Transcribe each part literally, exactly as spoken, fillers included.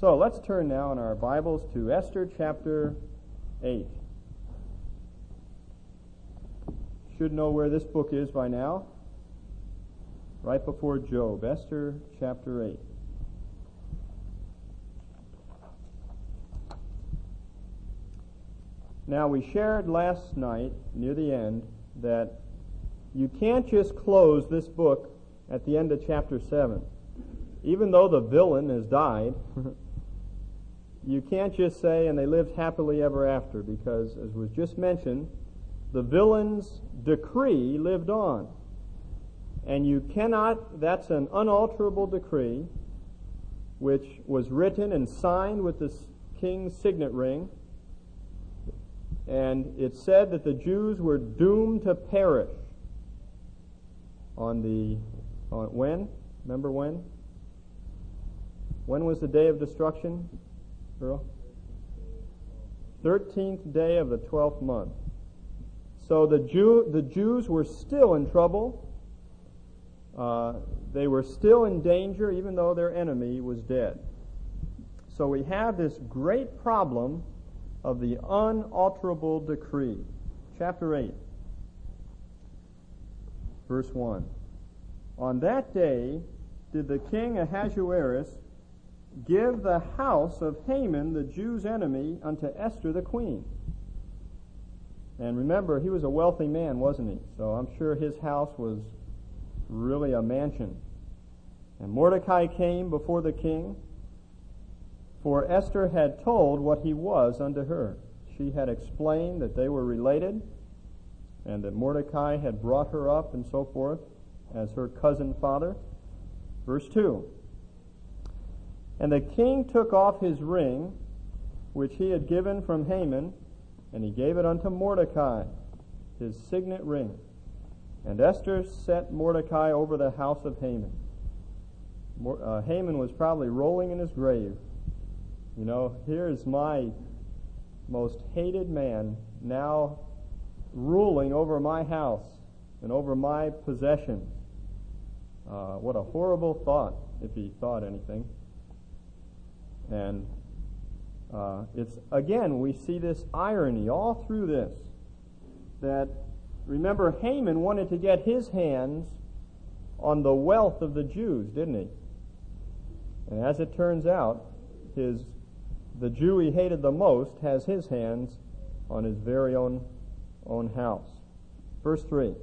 So let's turn now in our Bibles to Esther chapter eight. Should know where this book is by now. Right before Job, Esther chapter eight. Now, we shared last night, near the end, that you can't just close this book at the end of chapter seven. Even though the villain has died, you can't just say, and they lived happily ever after, because, as was just mentioned, the villain's decree lived on. And you cannot, that's an unalterable decree, which was written and signed with the king's signet ring. And it said that the Jews were doomed to perish on the, on when? Remember when? When was the day of destruction, Earl? thirteenth day of the twelfth month. So the Jew, the Jews were still in trouble. Uh, they were still in danger, even though their enemy was dead. So we have this great problem of the unalterable decree. Chapter eight, verse one. On that day did the king Ahasuerus give the house of Haman, the Jews' enemy, unto Esther the queen. And remember, he was a wealthy man, wasn't he? So I'm sure his house was really a mansion. And Mordecai came before the king, for Esther had told what he was unto her. She had explained that they were related, and that Mordecai had brought her up and so forth as her cousin father. Verse two. And the king took off his ring, which he had given from Haman, and he gave it unto Mordecai, his signet ring. And Esther set Mordecai over the house of Haman. Uh, Haman was probably rolling in his grave. You know, here's my most hated man now ruling over my house and over my possessions. Uh, what a horrible thought, if he thought anything. And uh, it's, again, we see this irony all through this. That, remember, Haman wanted to get his hands on the wealth of the Jews, didn't he? And as it turns out, his the Jew he hated the most has his hands on his very own, own house. Verse three.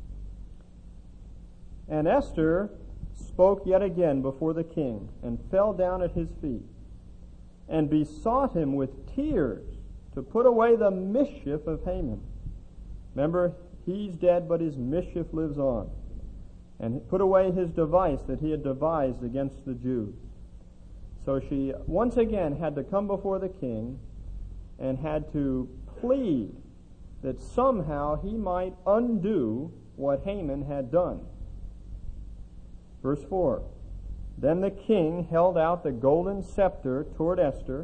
And Esther spoke yet again before the king, and fell down at his feet, and besought him with tears to put away the mischief of Haman. Remember, he's dead, but his mischief lives on. And put away his device that he had devised against the Jews. So she once again had to come before the king and had to plead that somehow he might undo what Haman had done. Verse four. Then the king held out the golden scepter toward Esther,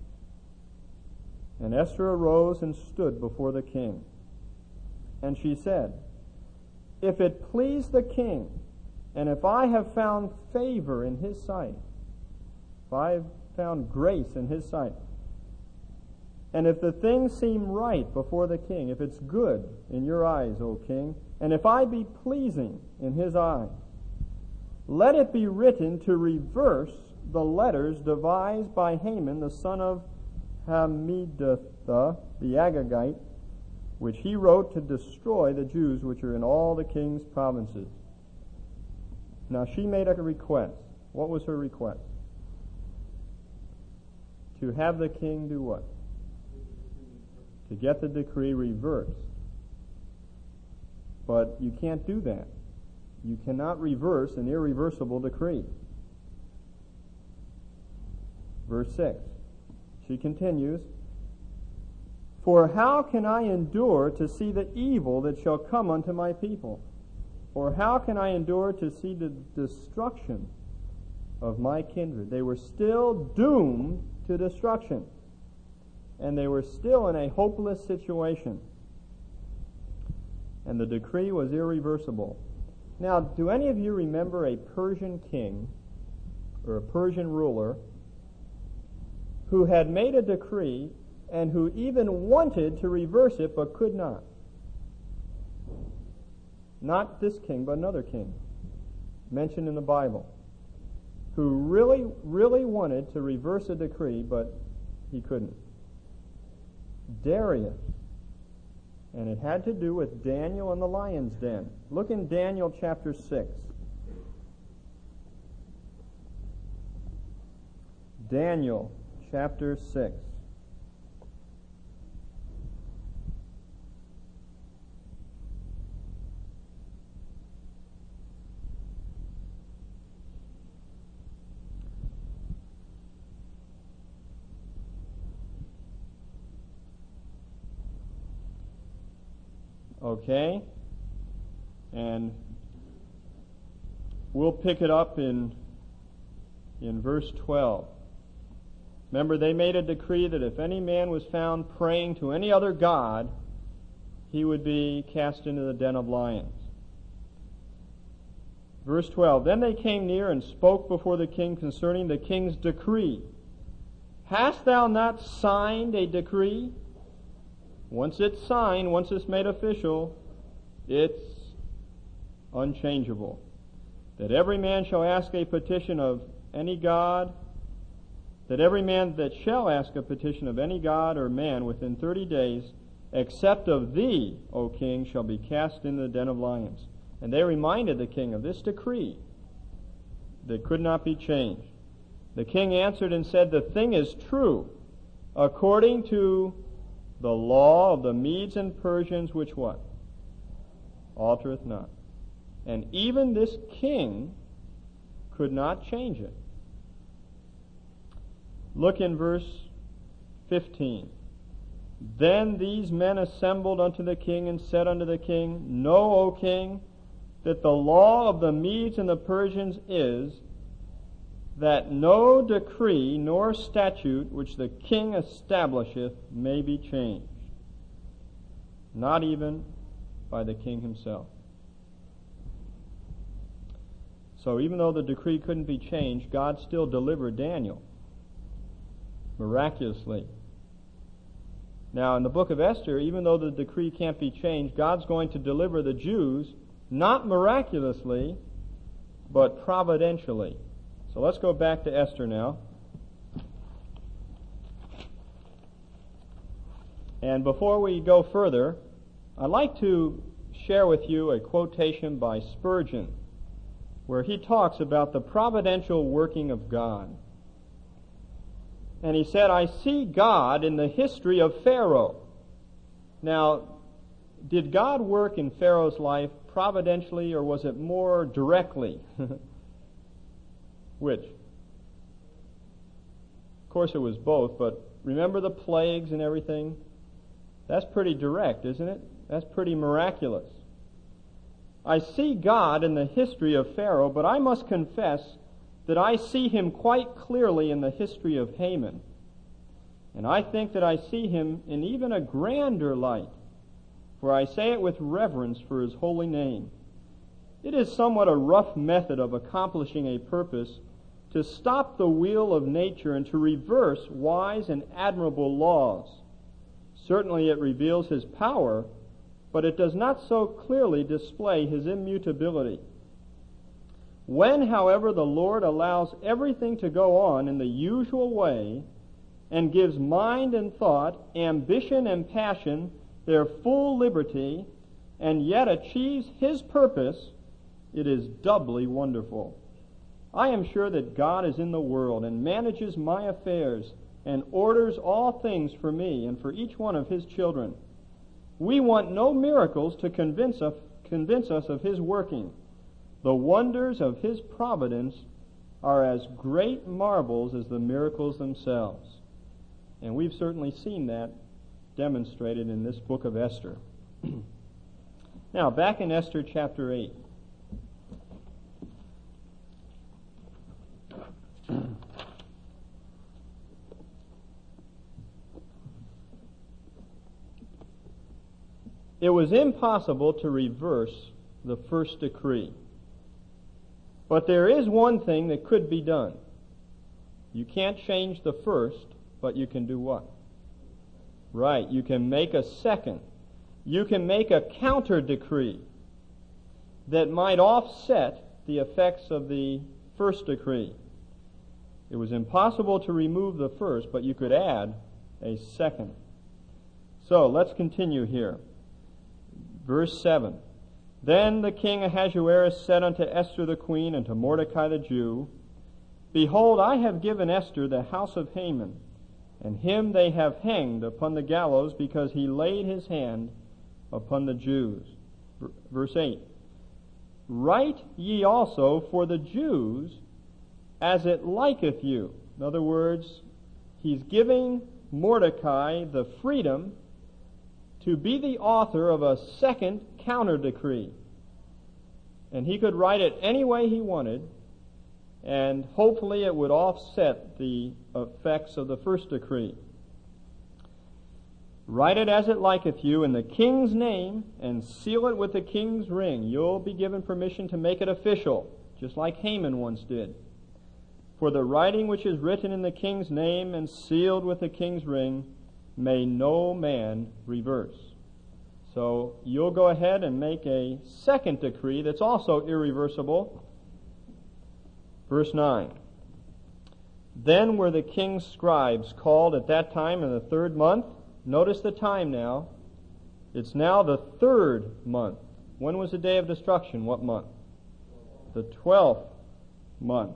and Esther arose and stood before the king. And she said, If it please the king, and if I have found favor in his sight, if I have found grace in his sight, and if the thing seem right before the king, if it's good in your eyes, O king, and if I be pleasing in his eyes, let it be written to reverse the letters devised by Haman, the son of Hammedatha, the Agagite, which he wrote to destroy the Jews which are in all the king's provinces. Now she made a request. What was her request? To have the king do what? To get the decree reversed. But you can't do that. You cannot reverse an irreversible decree. Verse six. She continues, For how can I endure to see the evil that shall come unto my people? Or how can I endure to see the destruction of my kindred? They were still doomed to destruction. And they were still in a hopeless situation. And the decree was irreversible. Now, do any of you remember a Persian king or a Persian ruler who had made a decree and who even wanted to reverse it but could not. Not this king, but another king mentioned in the Bible, who really, really wanted to reverse a decree, but he couldn't. Darius. And it had to do with Daniel and the lion's den. Look in Daniel chapter six. Daniel chapter six. Okay, and we'll pick it up in in verse twelve. Remember, they made a decree that if any man was found praying to any other god, he would be cast into the den of lions. Verse twelve, then they came near and spoke before the king concerning the king's decree. Hast thou not signed a decree? Once it's signed, once it's made official, it's unchangeable. That every man shall ask a petition of any god, that every man that shall ask a petition of any god or man within thirty days, except of thee, O king, shall be cast into the den of lions. And they reminded the king of this decree that could not be changed. The king answered and said, the thing is true, according to the law of the Medes and Persians, which what? Altereth not. And even this king could not change it. Look in verse fifteen. Then these men assembled unto the king and said unto the king, know, O king, that the law of the Medes and the Persians is that no decree nor statute which the king establisheth may be changed, not even by the king himself. So even though the decree couldn't be changed, God still delivered Daniel miraculously. Now in the book of Esther, even though the decree can't be changed, God's going to deliver the Jews not miraculously, but providentially. So let's go back to Esther now. And before we go further, I'd like to share with you a quotation by Spurgeon, where he talks about the providential working of God. And he said, I see God in the history of Pharaoh. Now, did God work in Pharaoh's life providentially, or was it more directly? Which? Of course it was both, but remember the plagues and everything? That's pretty direct, isn't it? That's pretty miraculous. I see God in the history of Pharaoh, but I must confess that I see him quite clearly in the history of Haman. And I think that I see him in even a grander light, for I say it with reverence for his holy name. It is somewhat a rough method of accomplishing a purpose to stop the wheel of nature and to reverse wise and admirable laws. Certainly it reveals his power, but it does not so clearly display his immutability. When, however, the Lord allows everything to go on in the usual way and gives mind and thought, ambition and passion their full liberty, and yet achieves his purpose, it is doubly wonderful. I am sure that God is in the world and manages my affairs and orders all things for me and for each one of his children. We want no miracles to convince us, convince us of his working. The wonders of his providence are as great marvels as the miracles themselves. And we've certainly seen that demonstrated in this book of Esther. Now, back in Esther chapter eight. It was impossible to reverse the first decree. But there is one thing that could be done. You can't change the first, but you can do what? Right, you can make a second. You can make a counter decree that might offset the effects of the first decree. It was impossible to remove the first, but you could add a second. So let's continue here. Verse seven. Then the king Ahasuerus said unto Esther the queen and to Mordecai the Jew, Behold, I have given Esther the house of Haman, and him they have hanged upon the gallows because he laid his hand upon the Jews. Verse eight. Write ye also for the Jews as it liketh you. In other words, he's giving Mordecai the freedom to be the author of a second counter decree. And he could write it any way he wanted, and hopefully it would offset the effects of the first decree. Write it as it liketh you in the king's name, and seal it with the king's ring. You'll be given permission to make it official, just like Haman once did. For the writing which is written in the king's name and sealed with the king's ring may no man reverse. So you'll go ahead and make a second decree that's also irreversible. Verse nine. Then were the king's scribes called at that time in the third month. Notice the time now. It's now the third month. When was the day of destruction? What month? The twelfth month.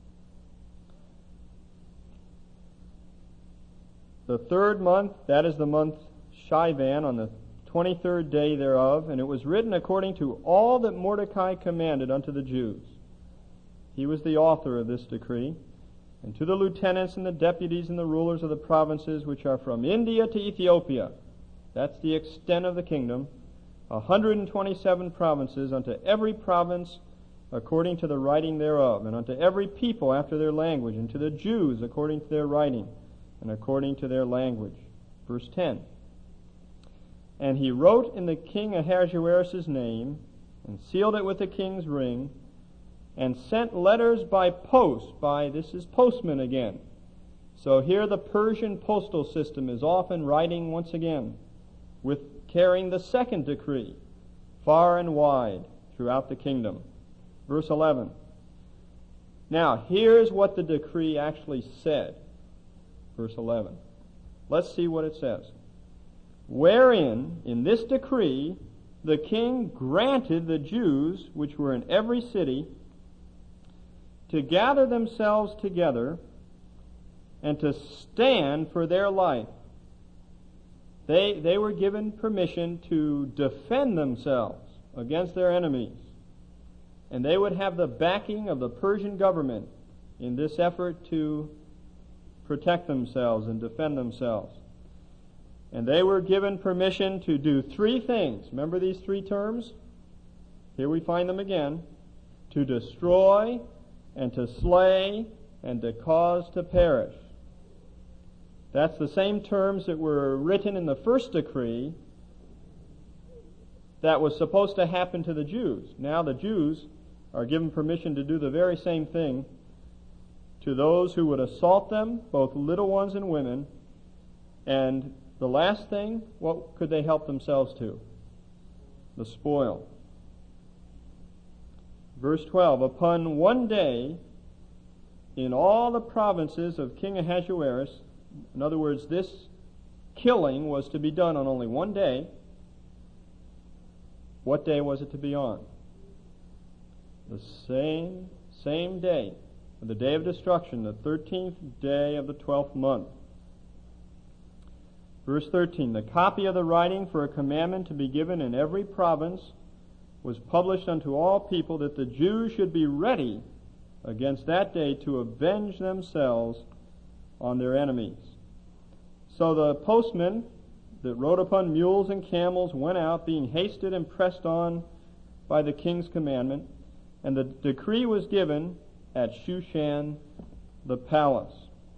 The third month, that is the month Shivan, on the twenty-third day thereof, and it was written according to all that Mordecai commanded unto the Jews. He was the author of this decree. And to the lieutenants and the deputies and the rulers of the provinces which are from India to Ethiopia, that's the extent of the kingdom, a hundred and twenty-seven provinces, unto every province according to the writing thereof, and unto every people after their language, and to the Jews according to their writing, and according to their language. Verse ten. And he wrote in the king Ahasuerus' name, and sealed it with the king's ring, and sent letters by post, by, this is postman again. So here the Persian postal system is off and writing once again, with carrying the second decree far and wide throughout the kingdom. Verse eleven. Now, here's what the decree actually said. Verse eleven. Let's see what it says. Wherein, in this decree, the king granted the Jews, which were in every city, to gather themselves together and to stand for their life. They, they were given permission to defend themselves against their enemies. And they would have the backing of the Persian government in this effort to protect themselves and defend themselves. And they were given permission to do three things. Remember these three terms? Here we find them again. To destroy, and to slay, and to cause to perish. That's the same terms that were written in the first decree that was supposed to happen to the Jews. Now the Jews are given permission to do the very same thing to those who would assault them, both little ones and women. And the last thing, what could they help themselves to? The spoil. Verse twelve, upon one day in all the provinces of King Ahasuerus, in other words, this killing was to be done on only one day. What day was it to be on? The same, same day, the day of destruction, the thirteenth day of the twelfth month. Verse thirteen, the copy of the writing for a commandment to be given in every province was published unto all people, that the Jews should be ready against that day to avenge themselves on their enemies. So the postmen that rode upon mules and camels went out, being hasted and pressed on by the king's commandment, and the decree was given at Shushan the palace.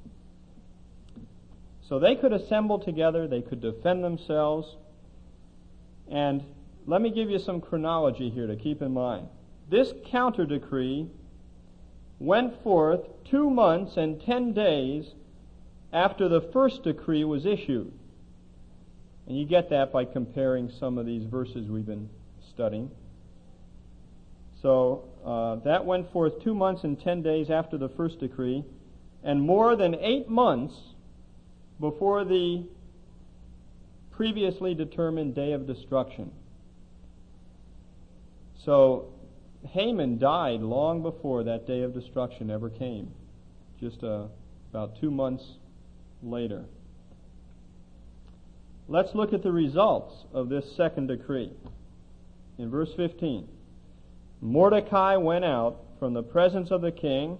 So they could assemble together, they could defend themselves, and let me give you some chronology here to keep in mind. This counter decree went forth two months and ten days after the first decree was issued. And you get that by comparing some of these verses we've been studying. So uh, that went forth two months and ten days after the first decree, and more than eight months before the previously determined day of destruction. So Haman died long before that day of destruction ever came, just uh, about two months later. Let's look at the results of this second decree. In verse fifteen, Mordecai went out from the presence of the king.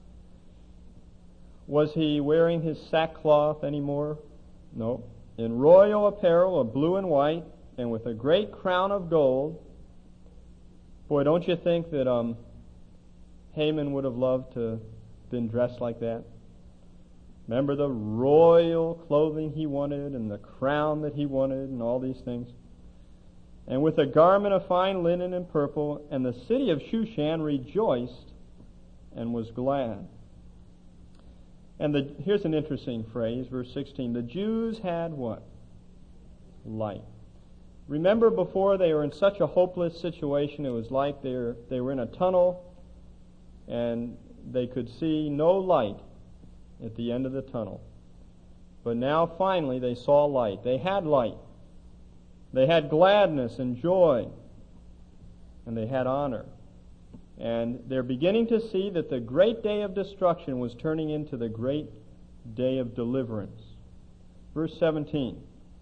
Was he wearing his sackcloth anymore? No. In royal apparel of blue and white, and with a great crown of gold. Boy, don't you think that um, Haman would have loved to have been dressed like that? Remember the royal clothing he wanted, and the crown that he wanted, and all these things. And with a garment of fine linen and purple, and the city of Shushan rejoiced and was glad. And the, here's an interesting phrase, verse sixteen. The Jews had what? Light. Remember before they were in such a hopeless situation, it was like they were, they were in a tunnel and they could see no light at the end of the tunnel. But now finally they saw light. They had light. They had gladness and joy. And they had honor. And they're beginning to see that the great day of destruction was turning into the great day of deliverance. Verse seventeen.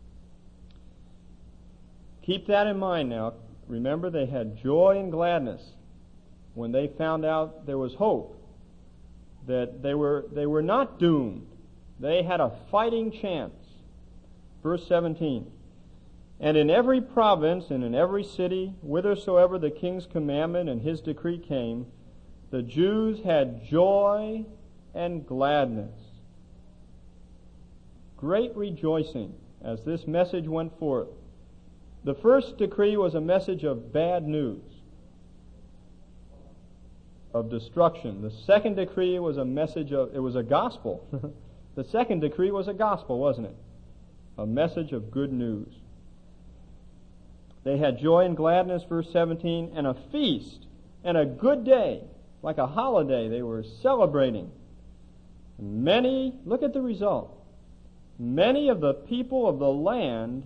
Keep that in mind now. Remember, they had joy and gladness when they found out there was hope, that they were they were not doomed. They had a fighting chance. Verse seventeen. And in every province and in every city, whithersoever the king's commandment and his decree came, the Jews had joy and gladness. Great rejoicing as this message went forth. The first decree was a message of bad news, of destruction. The second decree was a message of, it was a gospel. The second decree was a gospel, wasn't it? A message of good news. They had joy and gladness, verse seventeen, and a feast, and a good day, like a holiday. They were celebrating. Many, look at the result. Many of the people of the land,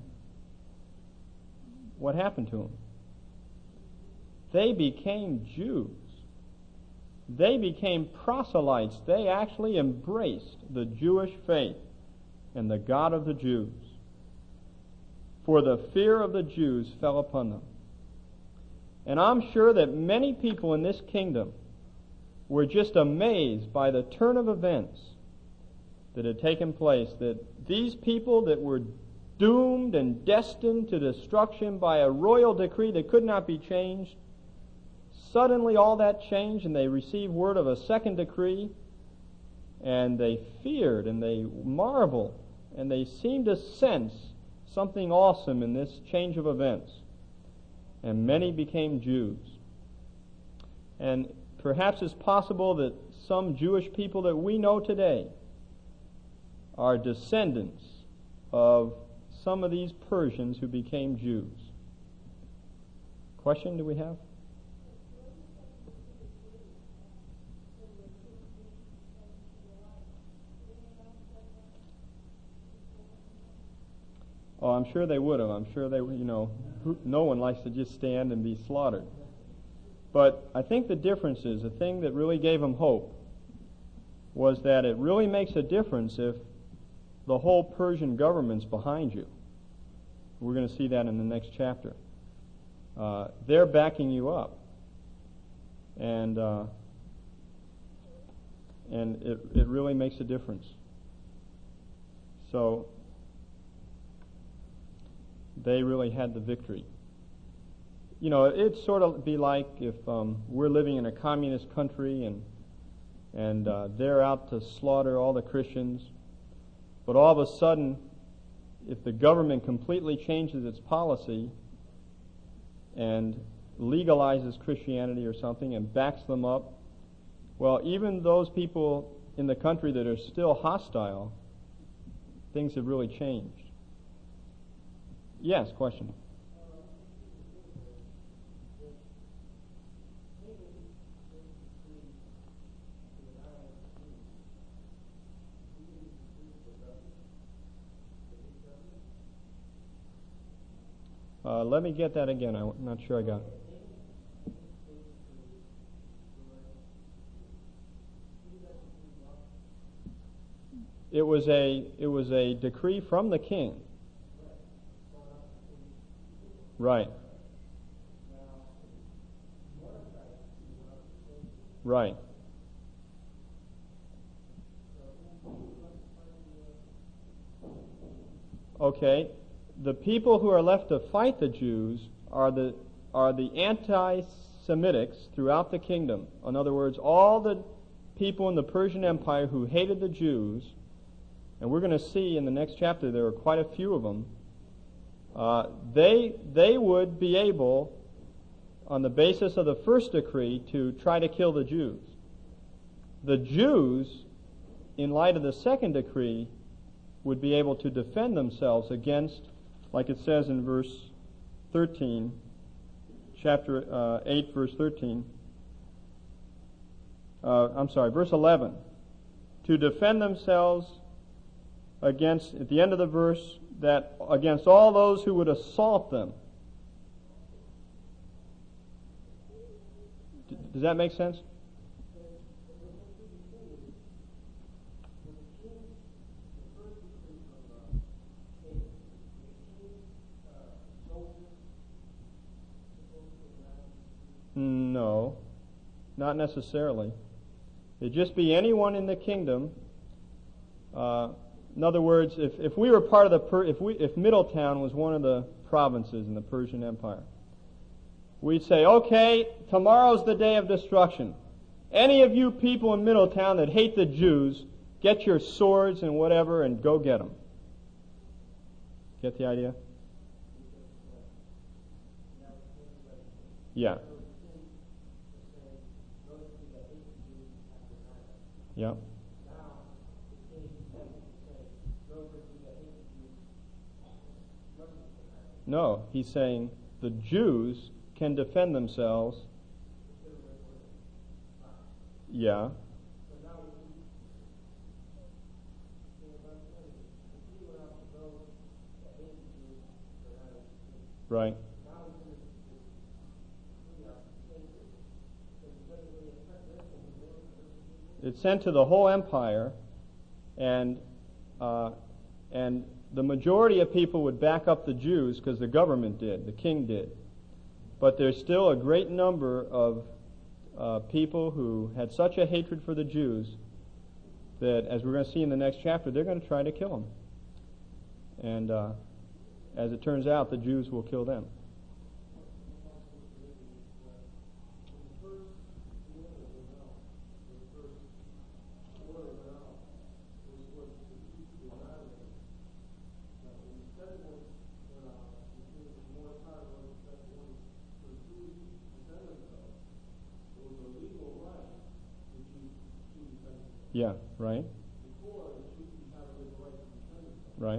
what happened to them? They became Jews. They became proselytes. They actually embraced the Jewish faith and the God of the Jews. For the fear of the Jews fell upon them. And I'm sure that many people in this kingdom were just amazed by the turn of events that had taken place, that these people that were doomed and destined to destruction by a royal decree that could not be changed, suddenly all that changed, and they received word of a second decree, and they feared and they marveled, and they seemed to sense something awesome in this change of events. And many became Jews. And perhaps it's possible that some Jewish people that we know today are descendants of some of these Persians who became Jews. Question do we have? Oh, I'm sure they would have. I'm sure they, you know, no one likes to just stand and be slaughtered. But I think the difference is, the thing that really gave them hope was that it really makes a difference if the whole Persian government's behind you. We're going to see that in the next chapter. Uh, they're backing you up. And uh, and it, it really makes a difference. So they really had the victory. You know, it'd sort of be like if um, we're living in a communist country and and uh, they're out to slaughter all the Christians, but all of a sudden, if the government completely changes its policy and legalizes Christianity or something and backs them up, well, even those people in the country that are still hostile things have really changed. Yes, question. Uh, let me get that again. I'm not sure I got it. It was a it was a decree from the king. Right. Right. Okay. The people who are left to fight the Jews are the are the anti-Semitics throughout the kingdom. In other words, all the people in the Persian Empire who hated the Jews, and we're going to see in the next chapter there are quite a few of them. Uh, they they would be able, on the basis of the first decree, to try to kill the Jews. The Jews, in light of the second decree, would be able to defend themselves against, like it says in verse thirteen, chapter uh, eight, verse thirteen. Uh, I'm sorry, verse eleven. To defend themselves against, at the end of the verse, that against all those who would assault them. D- does that make sense? No, not necessarily. It'd just be anyone in the kingdom. Uh, in other words, if, if we were part of the per, if we if Middletown was one of the provinces in the Persian Empire, we'd say, okay, tomorrow's the day of destruction. Any of you people in Middletown that hate the Jews, get your swords and whatever and go get them. Get the idea? Yeah. Yeah. No, he's saying the Jews can defend themselves. Yeah. Right. It's sent to the whole empire, and uh, and the majority of people would back up the Jews because the government did, the king did. But there's still a great number of uh, people who had such a hatred for the Jews that, as we're going to see in the next chapter, they're going to try to kill them. And uh, as it turns out, the Jews will kill them. Yeah, right. Right.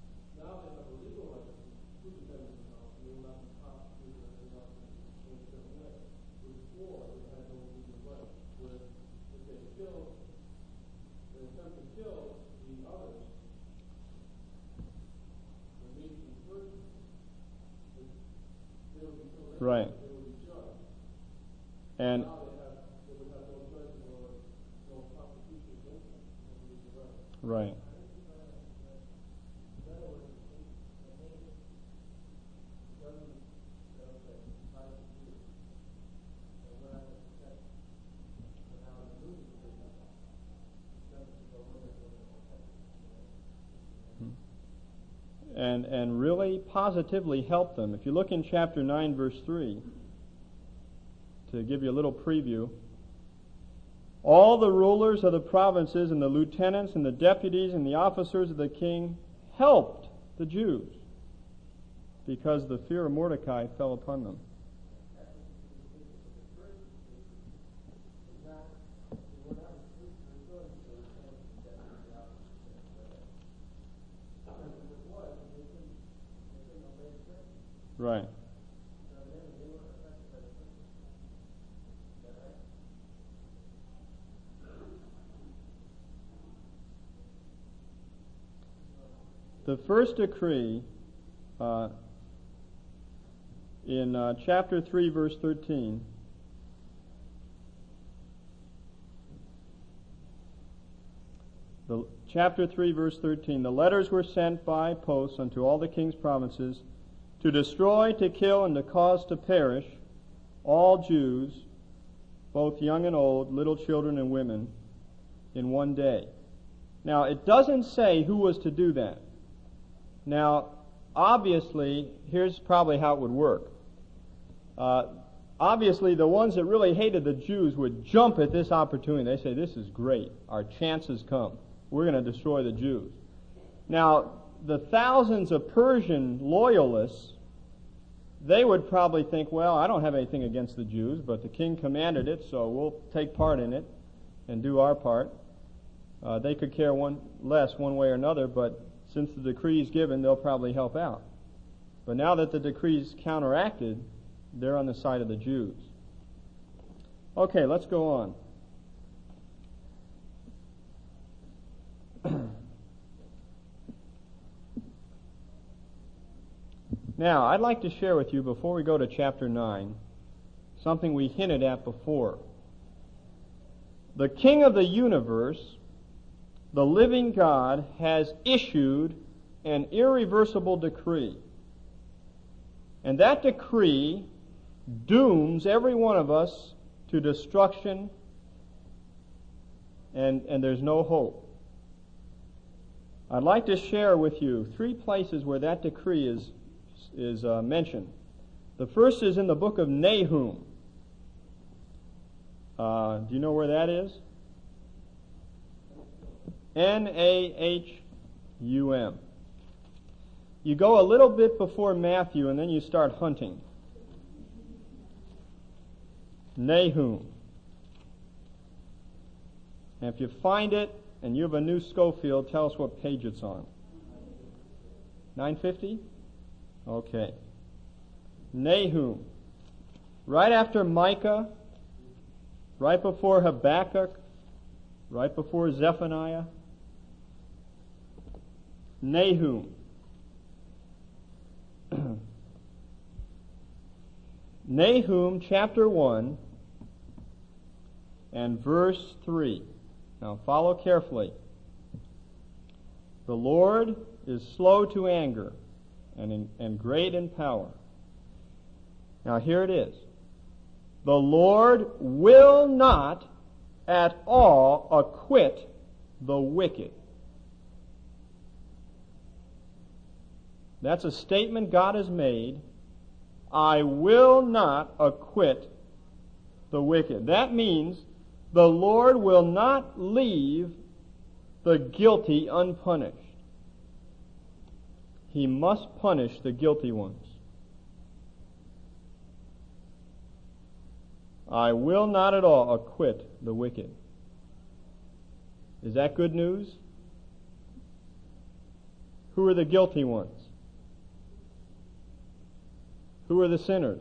Right. And right. And and really positively help them. If you look in chapter nine, verse three, to give you a little preview, all the rulers of the provinces and the lieutenants and the deputies and the officers of the king helped the Jews because the fear of Mordecai fell upon them. Right. The first decree uh, in uh, chapter three, verse thirteen, the, chapter three, verse thirteen, the letters were sent by post unto all the king's provinces to destroy, to kill, and to cause to perish all Jews, both young and old, little children and women, in one day. Now, it doesn't say who was to do that. Now, obviously, here's probably how it would work. Uh, obviously, the ones that really hated the Jews would jump at this opportunity. They say, this is great. Our chance has come. We're going to destroy the Jews. Now, the thousands of Persian loyalists, they would probably think, well, I don't have anything against the Jews, but the king commanded it, so we'll take part in it and do our part. Uh, they could care one less one way or another, but since the decree is given, they'll probably help out. But now that the decree is counteracted, they're on the side of the Jews. Okay, let's go on. Now, I'd like to share with you, before we go to chapter nine, something we hinted at before. The King of the universe, the living God, has issued an irreversible decree. And that decree dooms every one of us to destruction, and, and there's no hope. I'd like to share with you three places where that decree is, is uh, mentioned. The first is in the book of Nahum. Uh, do you know where that is? N A H U M. You go a little bit before Matthew and then you start hunting. Nahum. And if you find it and you have a new Schofield, tell us what page it's on. nine fifty? Okay. Nahum. Right after Micah, right before Habakkuk, right before Zephaniah. Nahum. Nahum chapter one and verse three. Now follow carefully. The Lord is slow to anger and, in, and great in power. Now here it is. The Lord will not at all acquit the wicked. That's a statement God has made. I will not acquit the wicked. That means the Lord will not leave the guilty unpunished. He must punish the guilty ones. I will not at all acquit the wicked. Is that good news? Who are the guilty ones? Who are the sinners?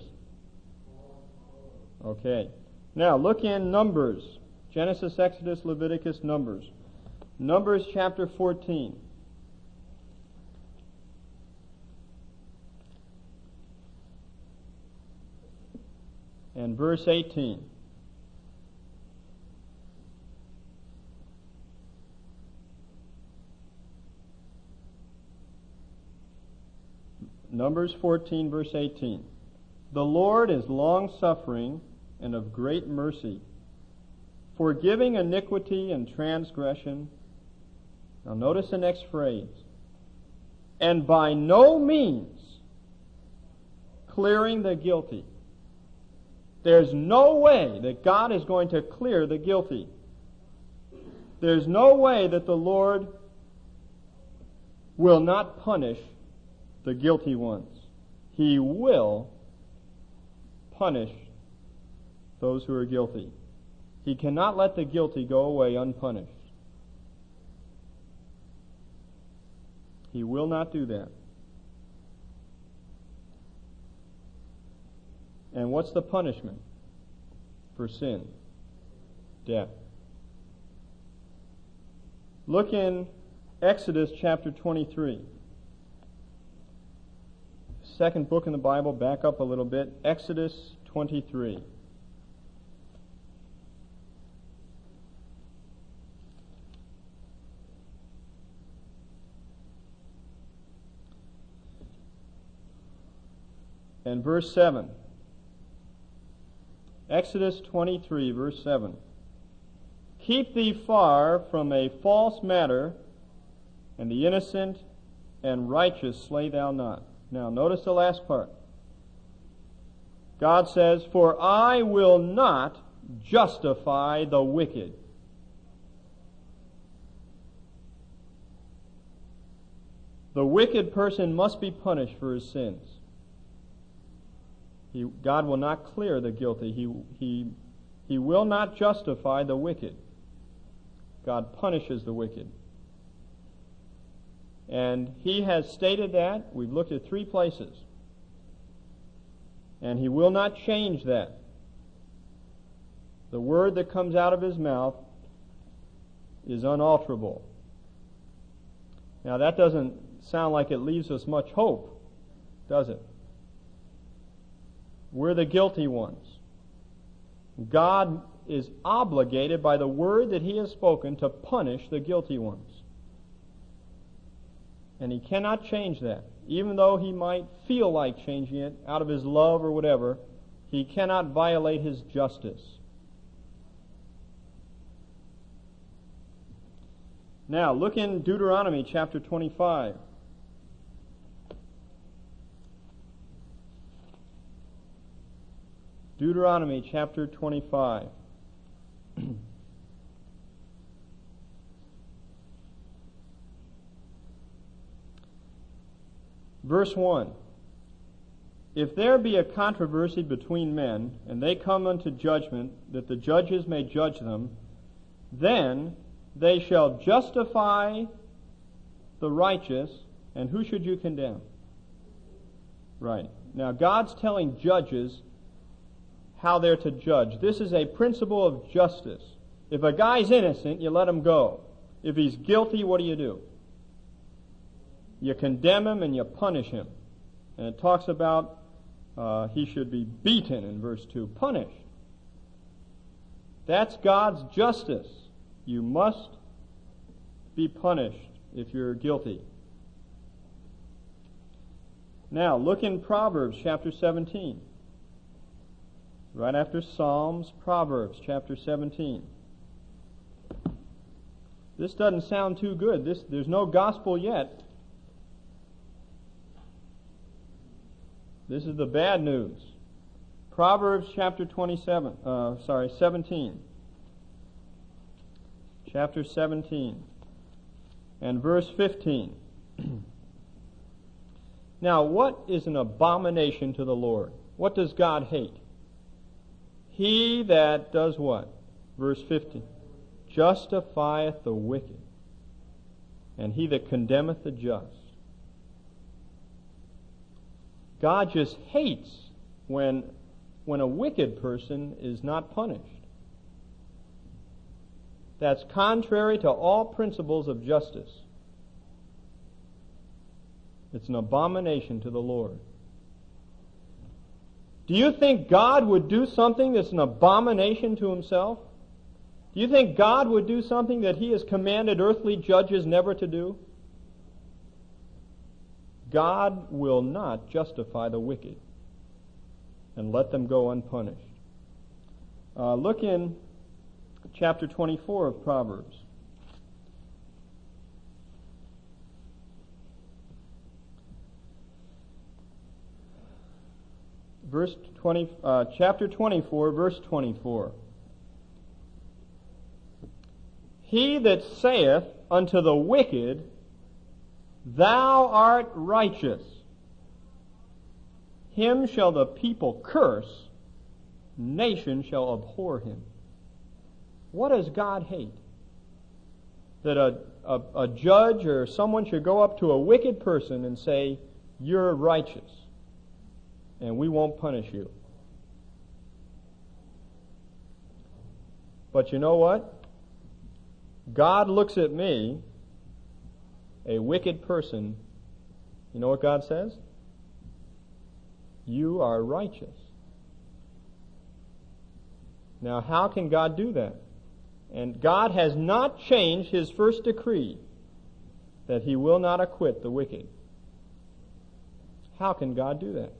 Okay. Now look in Numbers. Genesis, Exodus, Leviticus, Numbers. Numbers chapter fourteen. And verse eighteen. Numbers fourteen, verse eighteen. The Lord is long-suffering and of great mercy, forgiving iniquity and transgression. Now notice the next phrase. And by no means clearing the guilty. There's no way that God is going to clear the guilty. There's no way that the Lord will not punish the guilty ones. He will punish those who are guilty. He cannot let the guilty go away unpunished. He will not do that. And what's the punishment for sin? Death. Look in Exodus chapter twenty-three. Second book in the Bible, back up a little bit. Exodus twenty-three. And verse seven. Exodus twenty-three, verse seven. Keep thee far from a false matter, and the innocent and righteous slay thou not. Now, notice the last part. God says, for I will not justify the wicked. The wicked person must be punished for his sins. He, God will not clear the guilty. He, he, he will not justify the wicked. God punishes the wicked. And He has stated that. We've looked at three places. And He will not change that. The word that comes out of His mouth is unalterable. Now that doesn't sound like it leaves us much hope, does it? We're the guilty ones. God is obligated by the word that He has spoken to punish the guilty ones. And He cannot change that. Even though He might feel like changing it out of His love or whatever, He cannot violate His justice. Now, look in Deuteronomy chapter twenty-five. Deuteronomy chapter twenty-five. Verse one. If there be a controversy between men, and they come unto judgment, that the judges may judge them, then they shall justify the righteous, and who should you condemn? Right. Now God's telling judges how they're to judge. This is a principle of justice. If a guy's innocent, you let him go. If he's guilty, what do you do? You condemn him and you punish him. And it talks about uh, he should be beaten in verse two. Punished. That's God's justice. You must be punished if you're guilty. Now, look in Proverbs chapter seventeen. Right after Psalms, Proverbs chapter seventeen. This doesn't sound too good. This, there's no gospel yet. This is the bad news. Proverbs chapter twenty-seven. Uh, sorry, seventeen. Chapter seventeen. And verse fifteen. Now, what is an abomination to the Lord? What does God hate? He that does what? Verse fifteen. Justifieth the wicked, and he that condemneth the just. God just hates when, when a wicked person is not punished. That's contrary to all principles of justice. It's an abomination to the Lord. Do you think God would do something that's an abomination to Himself? Do you think God would do something that He has commanded earthly judges never to do? God will not justify the wicked and let them go unpunished. Uh, look in chapter twenty-four of Proverbs. Verse twenty, uh, chapter twenty-four, verse twenty-four. He that saith unto the wicked, Thou art righteous, him shall the people curse, nation shall abhor him. What does God hate? That a, a, a judge or someone should go up to a wicked person and say, You're righteous, and we won't punish you. But you know what? God looks at me, a wicked person. You know what God says? You are righteous. Now, how can God do that? And God has not changed His first decree that He will not acquit the wicked. How can God do that?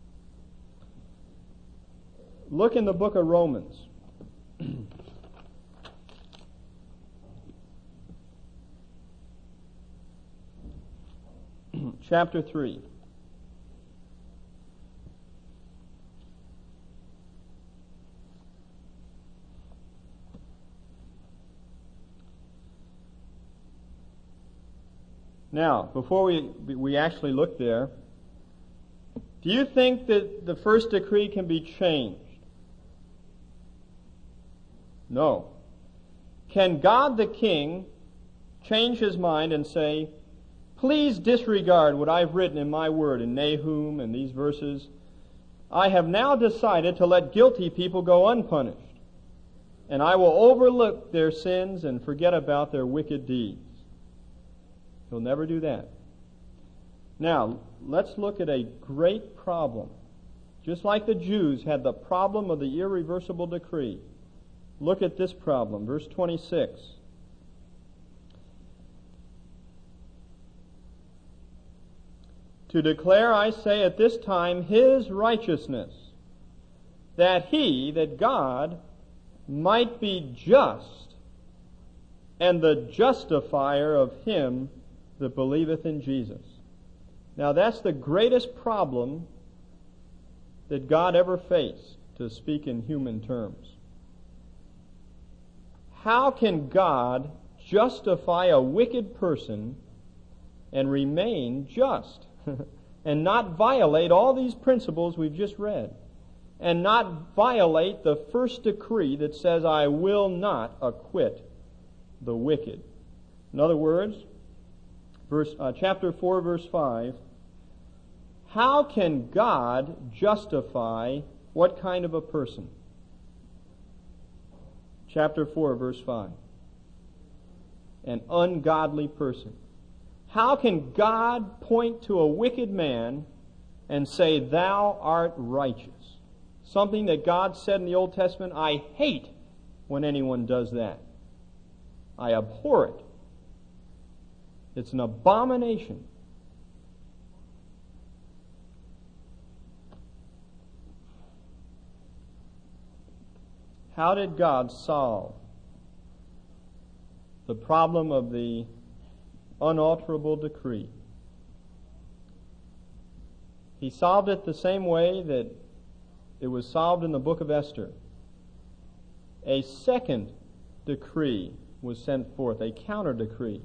Look in the book of Romans. Chapter three. Now, before we we actually look there, do you think that the first decree can be changed? No. Can God the King change His mind and say, please disregard what I've written in my word in Nahum and these verses. I have now decided to let guilty people go unpunished, and I will overlook their sins and forget about their wicked deeds. He'll never do that. Now, let's look at a great problem. Just like the Jews had the problem of the irreversible decree. Look at this problem, verse twenty-six. To declare, I say, at this time His righteousness, that He, that God, might be just, and the justifier of him that believeth in Jesus. Now that's the greatest problem that God ever faced, to speak in human terms. How can God justify a wicked person and remain just and not violate all these principles we've just read, and not violate the first decree that says, I will not acquit the wicked? In other words, verse uh, chapter four, verse five, how can God justify what kind of a person? Chapter four, verse five. An ungodly person. How can God point to a wicked man and say, thou art righteous? Something that God said in the Old Testament, I hate when anyone does that. I abhor it. It's an abomination. How did God solve the problem of the unalterable decree? He solved it the same way that it was solved in the book of Esther. A second decree was sent forth, a counter decree.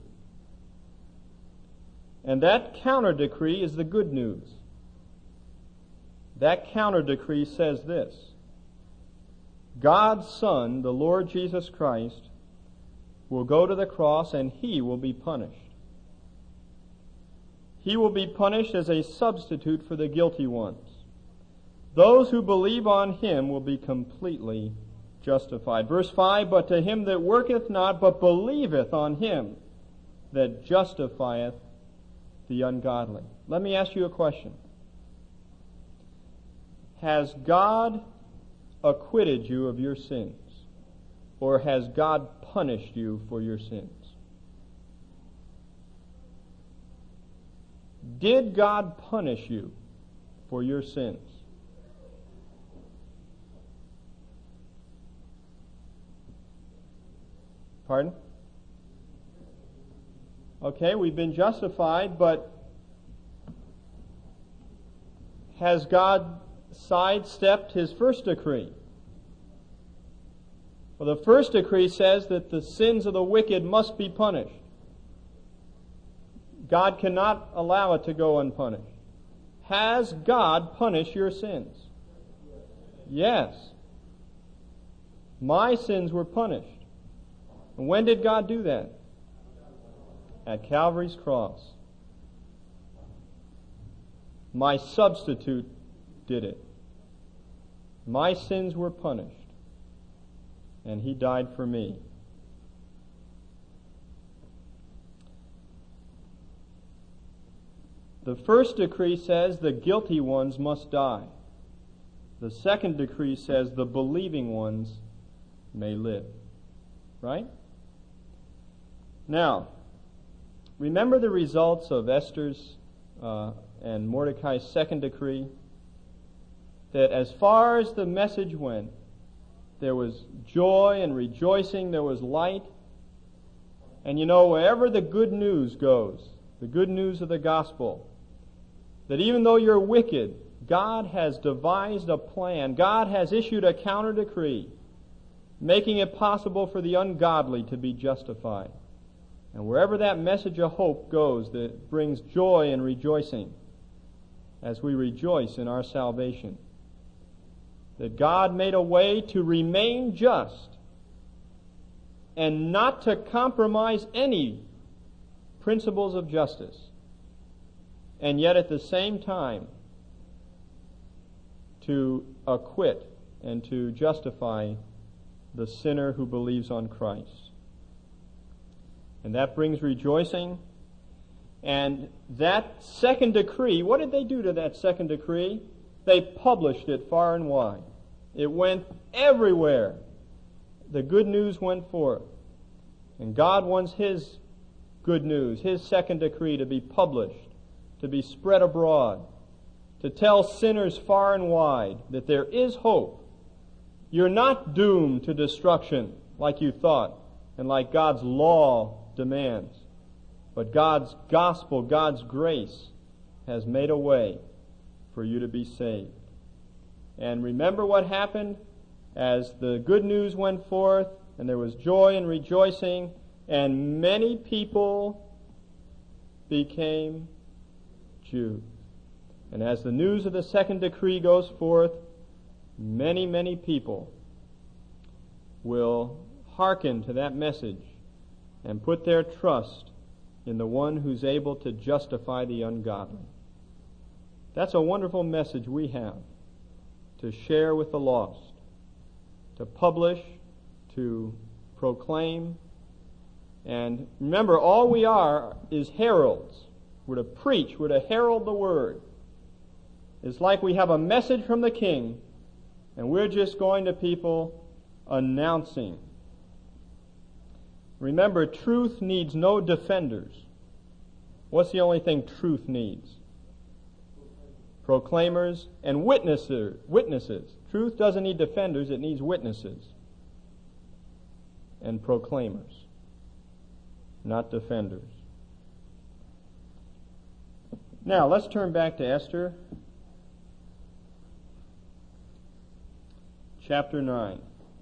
And that counter decree is the good news. That counter decree says this: God's Son, the Lord Jesus Christ, will go to the cross and He will be punished. He will be punished as a substitute for the guilty ones. Those who believe on Him will be completely justified. Verse five, but to him that worketh not, but believeth on Him that justifieth the ungodly. Let me ask you a question. Has God acquitted you of your sins, or has God punished you for your sins? Did God punish you for your sins? Pardon? Okay, we've been justified, but has God sidestepped His first decree? Well, the first decree says that the sins of the wicked must be punished. God cannot allow it to go unpunished. Has God punished your sins? Yes. My sins were punished. And when did God do that? At Calvary's cross. My substitute did it. My sins were punished. and he died for me. The first decree says the guilty ones must die. The second decree says the believing ones may live. Right? Now, remember the results of Esther's uh, and Mordecai's second decree? That as far as the message went, there was joy and rejoicing, there was light. And you know, wherever the good news goes, the good news of the gospel, that even though you're wicked, God has devised a plan. God has issued a counter decree, making it possible for the ungodly to be justified. And wherever that message of hope goes, that brings joy and rejoicing as we rejoice in our salvation. That God made a way to remain just and not to compromise any principles of justice, and yet at the same time to acquit and to justify the sinner who believes on Christ. And that brings rejoicing. And that second decree, what did they do to that second decree? They published it far and wide. It went everywhere. The good news went forth. And God wants His good news, His second decree, to be published, to be spread abroad, to tell sinners far and wide that there is hope. You're not doomed to destruction like you thought and like God's law demands. But God's gospel, God's grace has made a way for you to be saved. And remember what happened as the good news went forth and there was joy and rejoicing, and many people became Jews. And as the news of the second decree goes forth, many, many people will hearken to that message and put their trust in the one who's able to justify the ungodly. That's a wonderful message we have to share with the lost, to publish, to proclaim. And remember, all we are is heralds. We're to preach, we're to herald the word. It's like we have a message from the king, and we're just going to people announcing. Remember, truth needs no defenders. What's the only thing truth needs? Proclaimers and witnesses. Witnesses. Truth doesn't need defenders, it needs witnesses and proclaimers, not defenders. Now, let's turn back to Esther, chapter nine.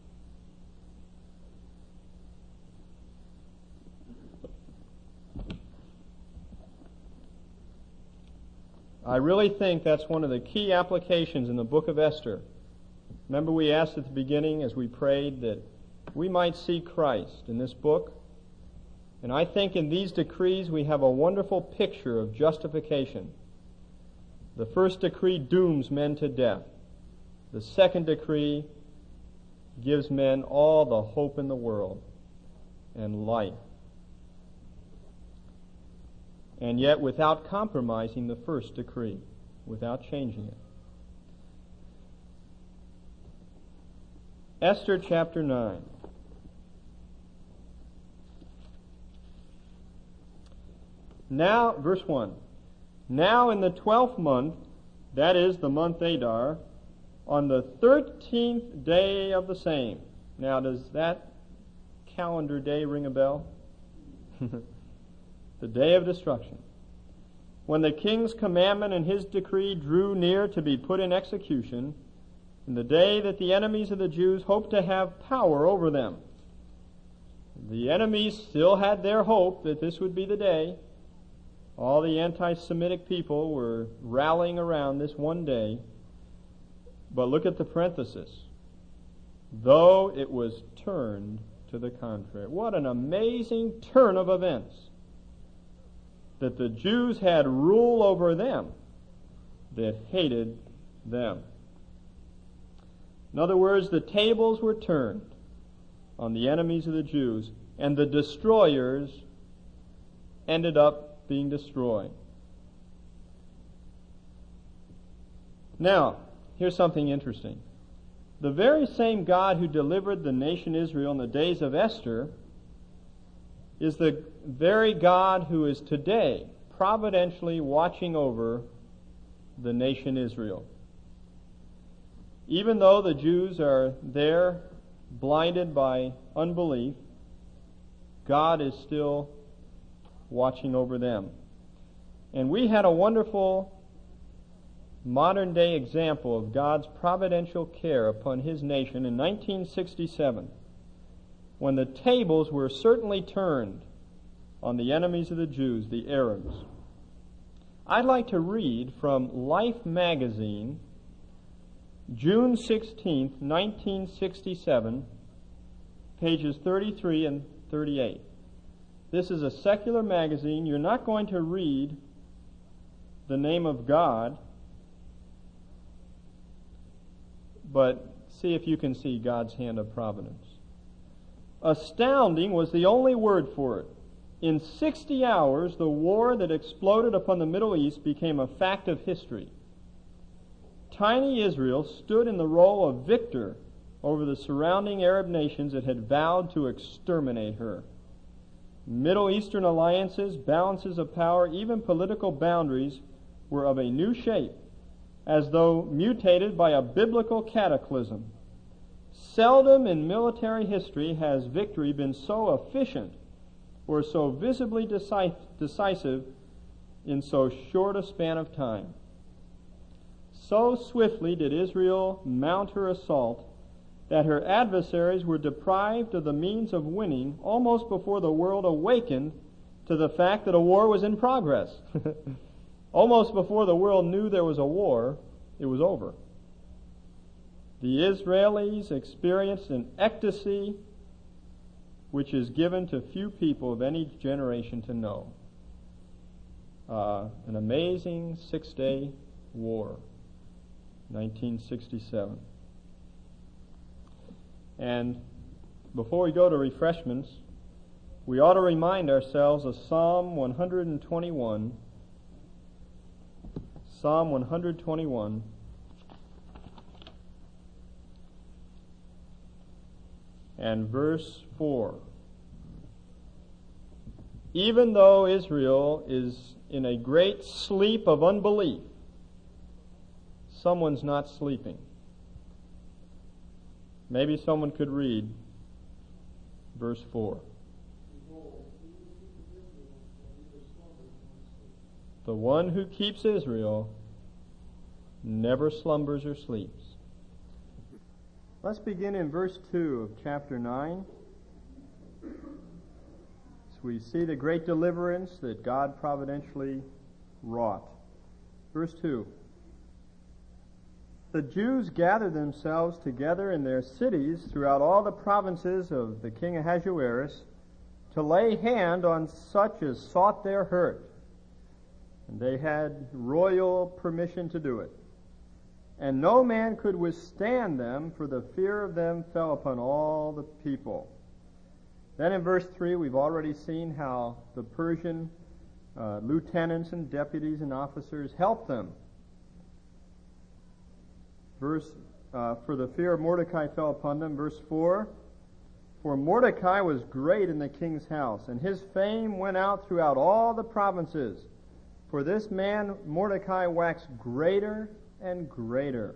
I really think that's one of the key applications in the book of Esther. Remember, we asked at the beginning as we prayed that we might see Christ in this book. And I think in these decrees we have a wonderful picture of justification. The first decree dooms men to death. The second decree gives men all the hope in the world and life. And yet without compromising the first decree, without changing it. Esther chapter nine. Now, verse one. Now in the twelfth month, that is the month Adar, on the thirteenth day of the same. Now, does that calendar day ring a bell? The day of destruction. When the king's commandment and his decree drew near to be put in execution, in the day that the enemies of the Jews hoped to have power over them. The enemies still had their hope that this would be the day. All the anti-Semitic people were rallying around this one day. But look at the parenthesis. Though it was turned to the contrary. What an amazing turn of events. That the Jews had rule over them that hated them. In other words, the tables were turned. on the enemies of the Jews, and the destroyers ended up being destroyed. Now, here's something interesting. The very same God who delivered the nation Israel in the days of Esther is the very God who is today providentially watching over the nation Israel. Even though the Jews are there blinded by unbelief, God is still watching over them. And we had a wonderful modern day example of God's providential care upon His nation in nineteen sixty-seven, when the tables were certainly turned on the enemies of the Jews, the Arabs. I'd like to read from Life magazine, June sixteenth, nineteen sixty-seven, pages thirty-three and thirty-eight. This is a secular magazine. You're not going to read the name of God, but see if you can see God's hand of providence. Astounding was the only word for it. In sixty hours, the war that exploded upon the Middle East became a fact of history. Tiny Israel stood in the role of victor over the surrounding Arab nations that had vowed to exterminate her. Middle Eastern alliances, balances of power, even political boundaries were of a new shape, as though mutated by a biblical cataclysm. Seldom in military history has victory been so efficient or so visibly decisive in so short a span of time. So swiftly did Israel mount her assault that her adversaries were deprived of the means of winning almost before the world awakened to the fact that a war was in progress. Almost before the world knew there was a war, it was over. The Israelis experienced an ecstasy which is given to few people of any generation to know. Uh, an amazing six-day war, nineteen sixty-seven. And before we go to refreshments, we ought to remind ourselves of Psalm one twenty-one. Psalm one twenty-one. And verse four. Even though Israel is in a great sleep of unbelief, someone's not sleeping. Maybe someone could read verse four. The one who keeps Israel never slumbers or sleeps. Let's begin in verse two of chapter nine. So we see the great deliverance that God providentially wrought. Verse two. The Jews gathered themselves together in their cities throughout all the provinces of the king Ahasuerus to lay hand on such as sought their hurt. And they had royal permission to do it. And no man could withstand them, for the fear of them fell upon all the people. Then in verse three, we've already seen how the Persian uh, lieutenants and deputies and officers helped them. Verse, uh, for the fear of Mordecai fell upon them. Verse four, for Mordecai was great in the king's house, and his fame went out throughout all the provinces. For this man Mordecai waxed greater and greater.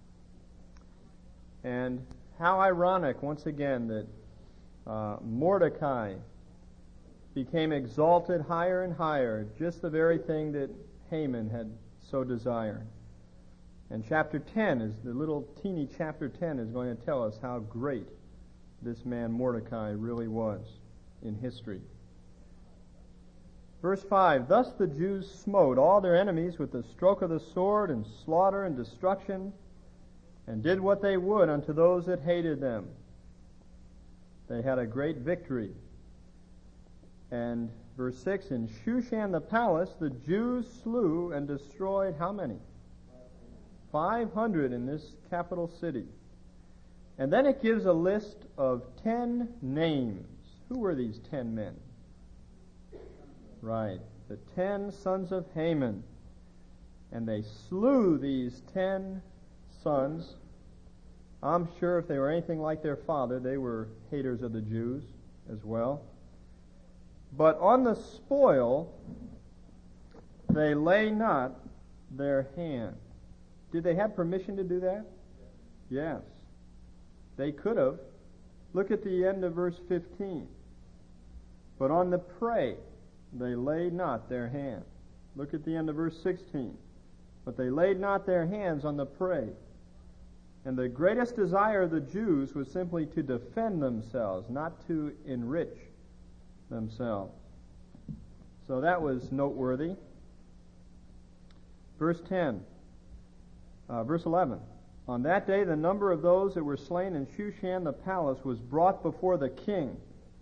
And how ironic, once again, that uh, Mordecai became exalted higher and higher, just the very thing that Haman had so desired. And chapter ten, is the little teeny chapter ten, is going to tell us how great this man Mordecai really was in history. Verse five, thus the Jews smote all their enemies with the stroke of the sword, and slaughter and destruction, and did what they would unto those that hated them. They had a great victory. And verse six, in Shushan the palace the Jews slew and destroyed how many? Five hundred in this capital city. And then it gives a list of ten names. Who were these ten men? Right, the ten sons of Haman. And they slew these ten sons. I'm sure if they were anything like their father, they were haters of the Jews as well. But on the spoil, they lay not their hand. Did they have permission to do that? Yes. They could have. Look at the end of verse fifteen. But on the prey, they laid not their hand. Look at the end of verse sixteen. But they laid not their hands on the prey. And the greatest desire of the Jews was simply to defend themselves, not to enrich themselves. So that was noteworthy. Verse ten, uh, verse eleven. On that day the number of those that were slain in Shushan the palace was brought before the king.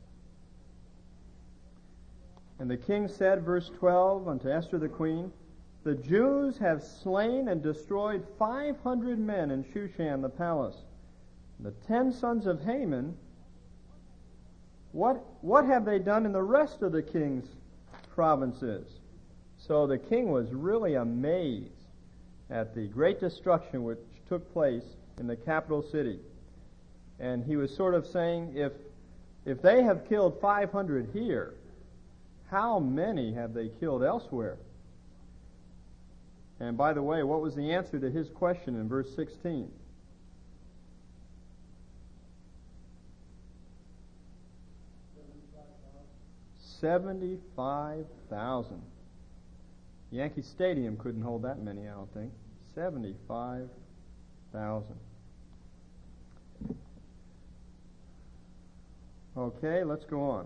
And the king said, verse twelve, unto Esther the queen, the Jews have slain and destroyed five hundred men in Shushan the palace. The ten sons of Haman, what, what have they done in the rest of the king's provinces? So the king was really amazed at the great destruction which took place in the capital city. And he was sort of saying, if, if they have killed five hundred here, how many have they killed elsewhere? And by the way, what was the answer to his question in verse sixteen? seventy-five thousand. Yankee Stadium couldn't hold that many, I don't think. seventy-five thousand. Okay, let's go on.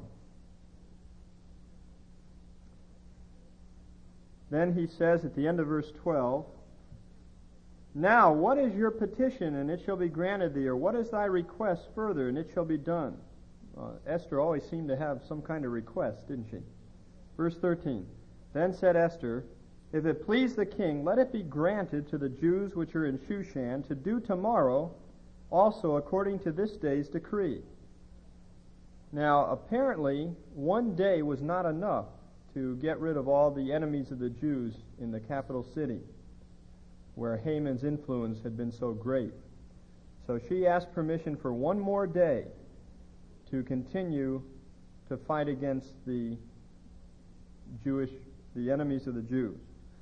Then he says at the end of verse twelve, now what is your petition, and it shall be granted thee, or what is thy request further, and it shall be done? Uh, Esther always seemed to have some kind of request, didn't she? Verse thirteen, then said Esther, if it please the king, let it be granted to the Jews which are in Shushan to do tomorrow also according to this day's decree. Now, apparently, one day was not enough to get rid of all the enemies of the Jews in the capital city, where Haman's influence had been so great. So she asked permission for one more day to continue to fight against the Jewish, the enemies of the Jews.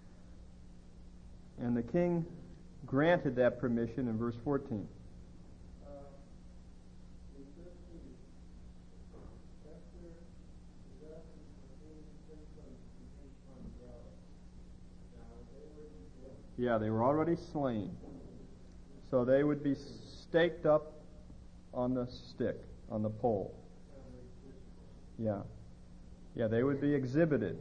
And the king granted that permission in verse fourteen. Yeah, they were already slain. So they would be staked up on the stick, on the pole. Yeah. Yeah, they would be exhibited.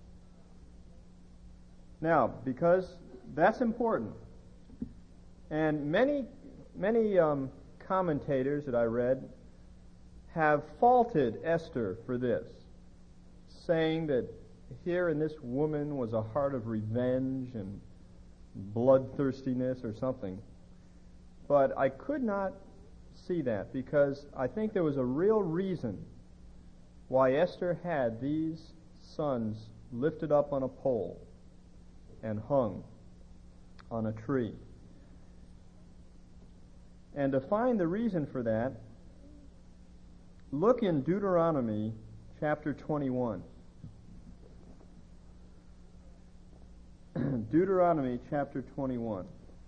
Now, because that's important. And many, many um, commentators that I read have faulted Esther for this, saying that here in this woman was a heart of revenge and bloodthirstiness or something. But I could not see that, because I think there was a real reason why Esther had these sons lifted up on a pole and hung on a tree. And to find the reason for that, look in Deuteronomy chapter twenty-one. Deuteronomy chapter twenty-one.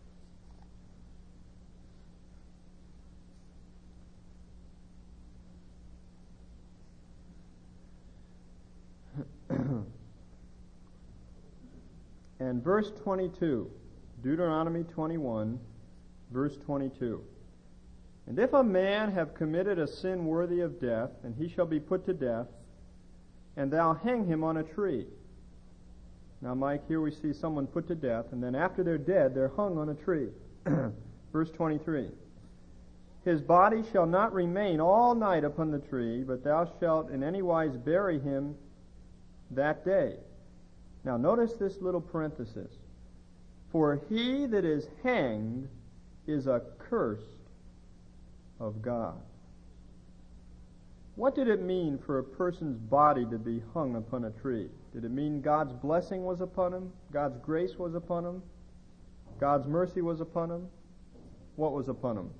And verse twenty-two. Deuteronomy twenty-one, verse twenty-two. And if a man have committed a sin worthy of death, and he shall be put to death, and thou hang him on a tree. Now, Mike, here we see someone put to death, and then after they're dead, they're hung on a tree. Verse twenty-three. His body shall not remain all night upon the tree, but thou shalt in any wise bury him that day. Now, notice this little parenthesis. For he that is hanged is accursed of God. What did it mean for a person's body to be hung upon a tree? Did it mean God's blessing was upon him? God's grace was upon him? God's mercy was upon him? What was upon him?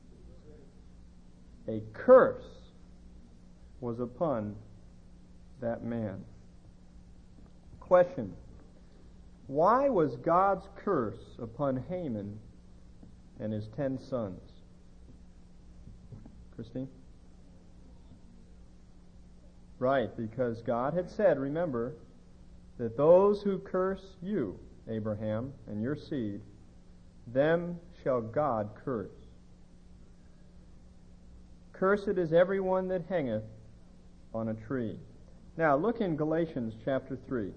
A curse was upon that man. Question: why was God's curse upon Haman and his ten sons? Christine? Right, because God had said, remember, that those who curse you, Abraham, and your seed, them shall God curse. Cursed is everyone that hangeth on a tree. Now look in Galatians chapter three.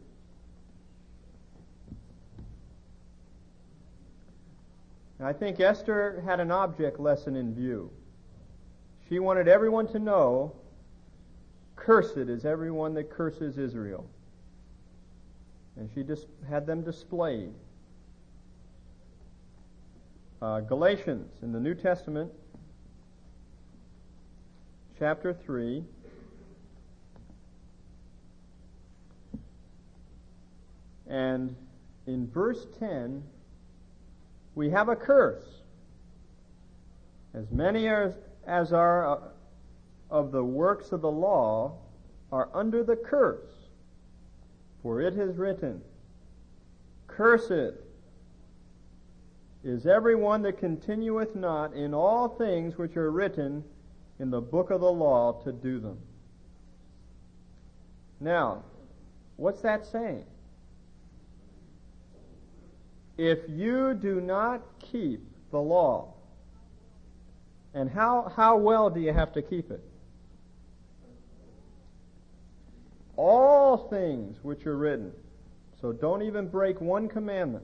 I think Esther had an object lesson in view. She wanted everyone to know, cursed is everyone that curses Israel. And she just had them displayed. Uh, Galatians in the New Testament, chapter three. And in verse ten, we have a curse. As many as, as are uh, of the works of the law are under the curse. For it is written, cursed is everyone that continueth not in all things which are written in the book of the law to do them. Now, what's that saying? If you do not keep the law, and how, how well do you have to keep it? All things which are written. So don't even break one commandment.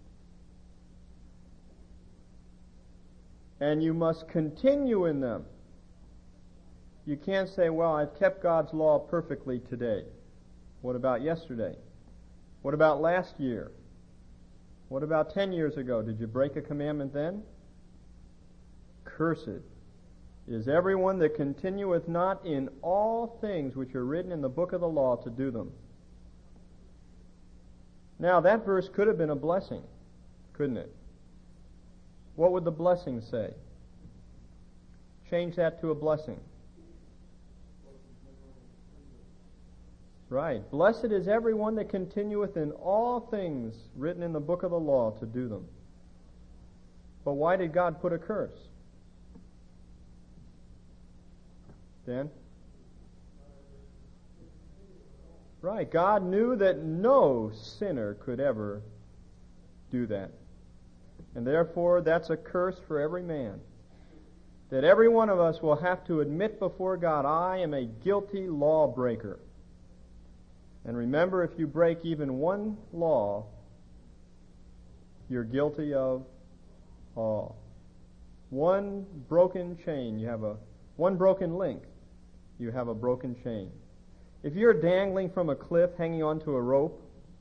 And you must continue in them. You can't say, well, I've kept God's law perfectly today. What about yesterday? What about last year? What about ten years ago? Did you break a commandment then? Cursed is everyone that continueth not in all things which are written in the book of the law to do them. Now, that verse could have been a blessing, couldn't it? What would the blessing say? Change that to a blessing. Right. Blessed is everyone that continueth in all things written in the book of the law to do them. But why did God put a curse? Dan? Right. God knew that no sinner could ever do that. And therefore, that's a curse for every man. That every one of us will have to admit before God, I am a guilty lawbreaker. And remember, if you break even one law, you're guilty of all. One broken chain, you have a one broken link, you have a broken chain. If you're dangling from a cliff hanging onto a rope,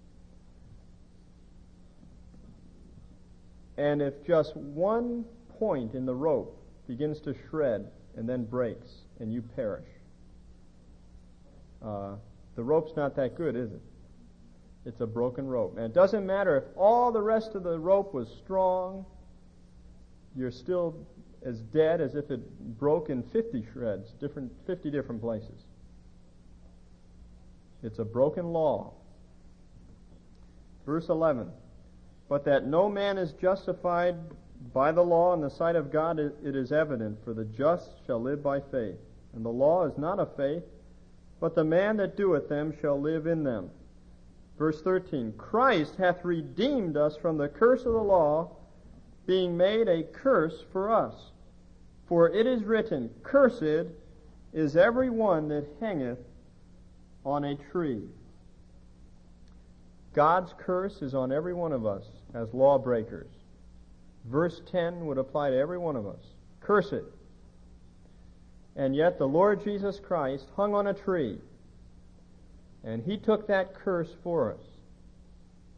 and if just one point in the rope begins to shred and then breaks and you perish, uh, the rope's not that good, is it? It's a broken rope. And it doesn't matter if all the rest of the rope was strong, you're still as dead as if it broke in fifty shreds, different, fifty different places. It's a broken law. Verse eleven. But that no man is justified by the law in the sight of God, it is evident, for the just shall live by faith. And the law is not of faith, but the man that doeth them shall live in them. Verse thirteen. Christ hath redeemed us from the curse of the law, being made a curse for us. For it is written, cursed is every one that hangeth on a tree. God's curse is on every one of us as lawbreakers. Verse ten would apply to every one of us. Cursed. And yet the Lord Jesus Christ hung on a tree, and He took that curse for us.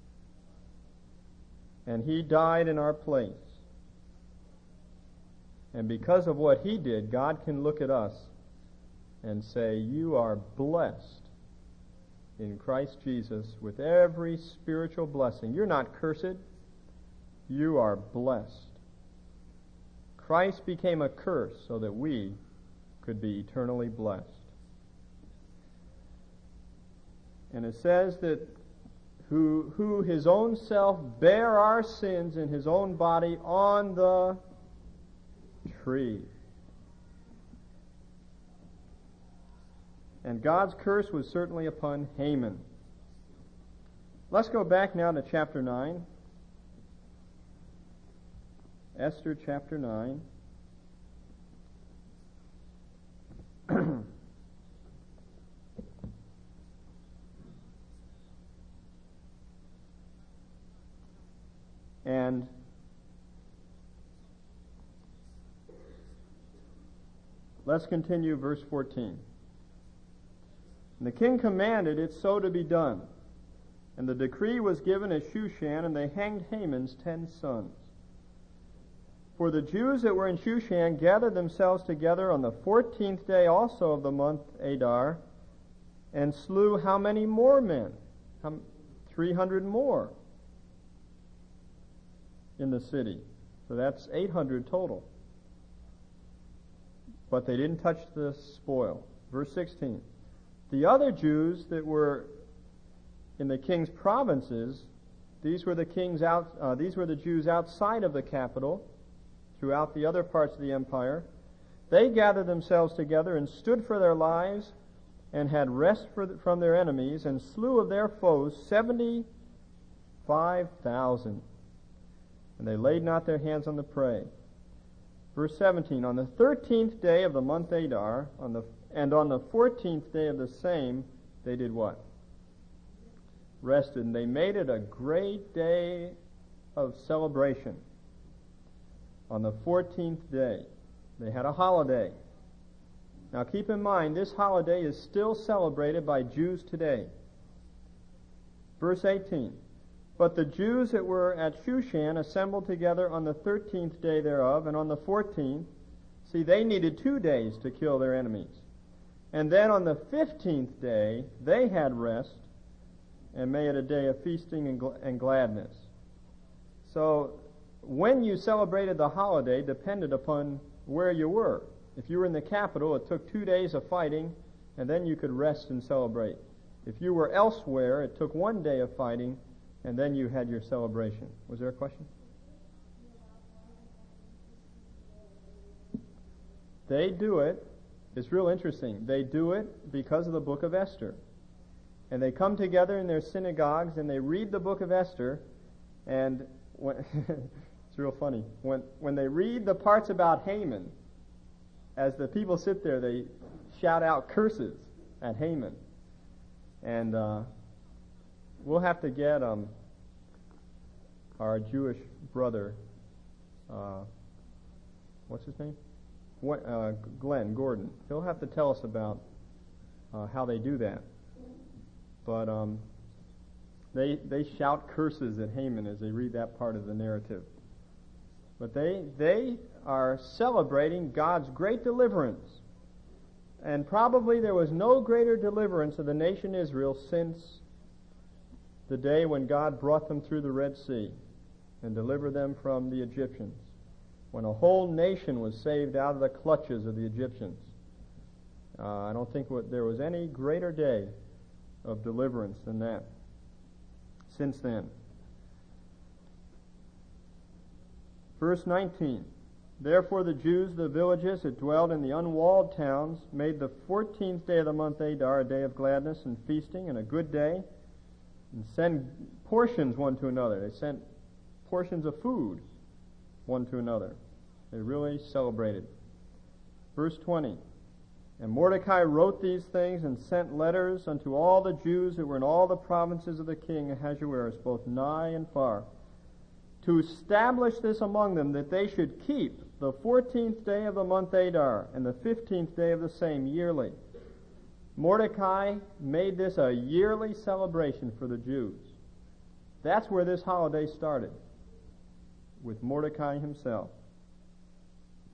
And He died in our place. And because of what he did, God can look at us and say, you are blessed in Christ Jesus with every spiritual blessing. You're not cursed. You are blessed. Christ became a curse so that we could be eternally blessed. And it says that who, who his own self bare our sins in his own body on the tree. And God's curse was certainly upon Haman. Let's go back now to chapter nine. Esther chapter nine. And let's continue verse fourteen. And the king commanded it so to be done. And the decree was given at Shushan, and they hanged Haman's ten sons. For the Jews that were in Shushan gathered themselves together on the fourteenth day also of the month Adar, and slew how many more men? Three hundred more in the city. So that's eight hundred total. But they didn't touch the spoil. Verse sixteen. The other Jews that were in the king's provinces, these were the kings out. Uh, these were the Jews outside of the capital, throughout the other parts of the empire. They gathered themselves together and stood for their lives, and had rest for the, from their enemies, and slew of their foes seventy-five thousand. And they laid not their hands on the prey. Verse seventeen. On the thirteenth day of the month Adar, on the and on the fourteenth day of the same, they did what? Rested. And they made it a great day of celebration. On the fourteenth day, they had a holiday. Now keep in mind, this holiday is still celebrated by Jews today. Verse eighteen. But the Jews that were at Shushan assembled together on the thirteenth day thereof, and on the fourteenth. See, they needed two days to kill their enemies. And then on the fifteenth day, they had rest, and made it a day of feasting and, gl- and gladness. So, when you celebrated the holiday depended upon where you were. If you were in the capital, it took two days of fighting, and then you could rest and celebrate. If you were elsewhere, it took one day of fighting, and then you had your celebration. Was there a question? They do it. It's real interesting. They do it because of the book of Esther. And they come together in their synagogues and they read the book of Esther. And when it's real funny. When when they read the parts about Haman, as the people sit there, they shout out curses at Haman. And uh, we'll have to get um, our Jewish brother, uh, what's his name? Uh, Glenn Gordon. He'll have to tell us about uh, how they do that. But um, they they shout curses at Haman as they read that part of the narrative. But they they are celebrating God's great deliverance. And probably there was no greater deliverance of the nation Israel since the day when God brought them through the Red Sea and delivered them from the Egyptians, when a whole nation was saved out of the clutches of the Egyptians. Uh, I don't think what, there was any greater day of deliverance than that since then. Verse nineteen. Therefore the Jews of the villages that dwelled in the unwalled towns made the fourteenth day of the month Adar a day of gladness and feasting and a good day, and sent portions one to another. They sent portions of food one to another. They really celebrated. Verse twenty. And Mordecai wrote these things and sent letters unto all the Jews that were in all the provinces of the king Ahasuerus, both nigh and far, to establish this among them, that they should keep the fourteenth day of the month Adar and the fifteenth day of the same yearly. Mordecai made this a yearly celebration for the Jews. That's where this holiday started, with Mordecai himself.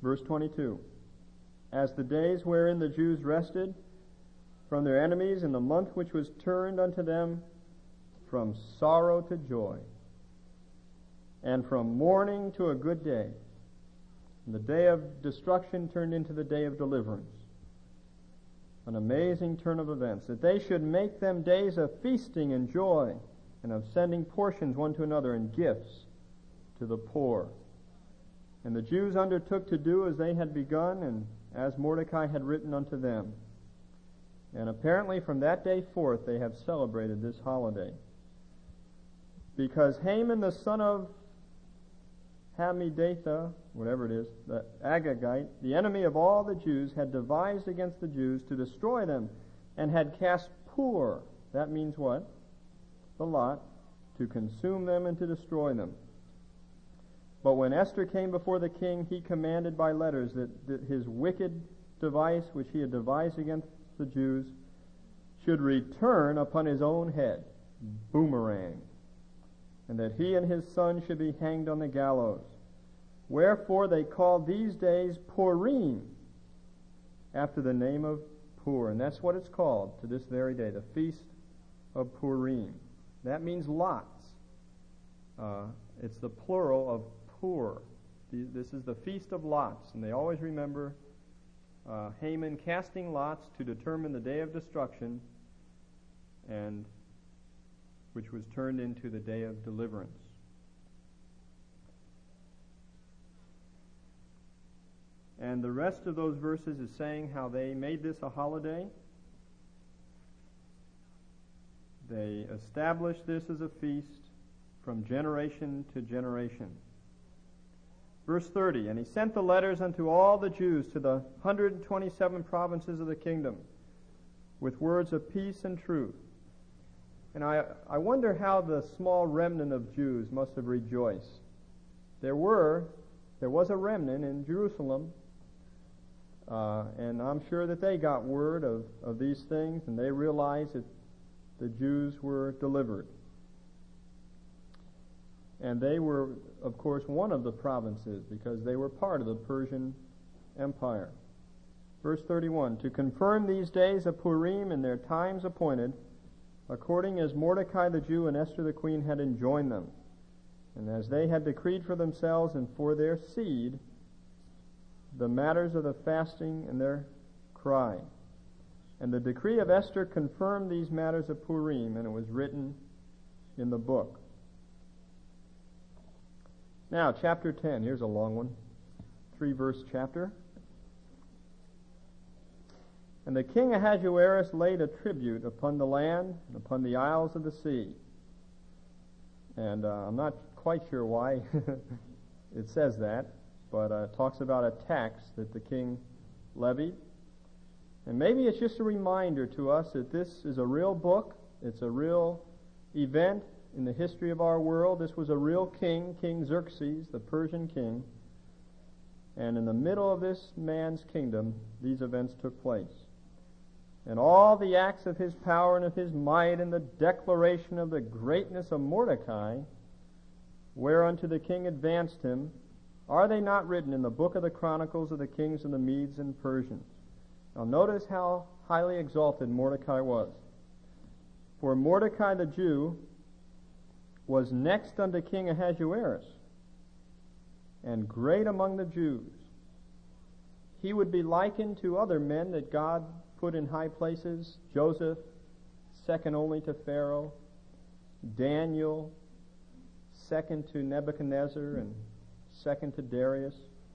Verse twenty-two. As the days wherein the Jews rested from their enemies in the month which was turned unto them from sorrow to joy, and from mourning to a good day. And the day of destruction turned into the day of deliverance. An amazing turn of events, that they should make them days of feasting and joy, and of sending portions one to another and gifts to the poor. And the Jews undertook to do as they had begun, and as Mordecai had written unto them. And apparently from that day forth they have celebrated this holiday. Because Haman the son of Hammedatha, whatever it is, the Agagite, the enemy of all the Jews, had devised against the Jews to destroy them, and had cast Pur, that means what? The lot, to consume them and to destroy them. But when Esther came before the king, he commanded by letters that, that his wicked device, which he had devised against the Jews, should return upon his own head, boomerang, and that he and his son should be hanged on the gallows. Wherefore they called these days Purim, after the name of Pur. And that's what it's called to this very day, the Feast of Purim. That means lots. Uh, it's the plural of Pur. This is the Feast of Lots. And they always remember uh, Haman casting lots to determine the day of destruction, and which was turned into the day of deliverance. And the rest of those verses is saying how they made this a holiday. They established this as a feast from generation to generation. Verse thirty, and he sent the letters unto all the Jews to the one hundred twenty-seven provinces of the kingdom with words of peace and truth. And I, I wonder how the small remnant of Jews must have rejoiced. There were, there was a remnant in Jerusalem, uh, and I'm sure that they got word of, of these things, and they realized that the Jews were delivered. And they were, of course, one of the provinces, because they were part of the Persian Empire. Verse thirty-one, to confirm these days of Purim in their times appointed, according as Mordecai the Jew and Esther the queen had enjoined them, and as they had decreed for themselves and for their seed the matters of the fasting and their cry. And the decree of Esther confirmed these matters of Purim, and it was written in the book. Now, chapter ten, here's a long one, three-verse chapter. And the king Ahasuerus laid a tribute upon the land and upon the isles of the sea. And uh, I'm not quite sure why it says that, but uh, it talks about a tax that the king levied. And maybe it's just a reminder to us that this is a real book. It's a real event in the history of our world. This was a real king, King Xerxes, the Persian king. And in the middle of this man's kingdom, these events took place. And all the acts of his power and of his might, and the declaration of the greatness of Mordecai, whereunto the king advanced him, are they not written in the book of the chronicles of the kings of the Medes and Persians? Now notice how highly exalted Mordecai was. For Mordecai the Jew was next unto King Ahasuerus, and great among the Jews. He would be likened to other men that God put in high places: Joseph, second only to Pharaoh; Daniel, second to Nebuchadnezzar, and second to Darius.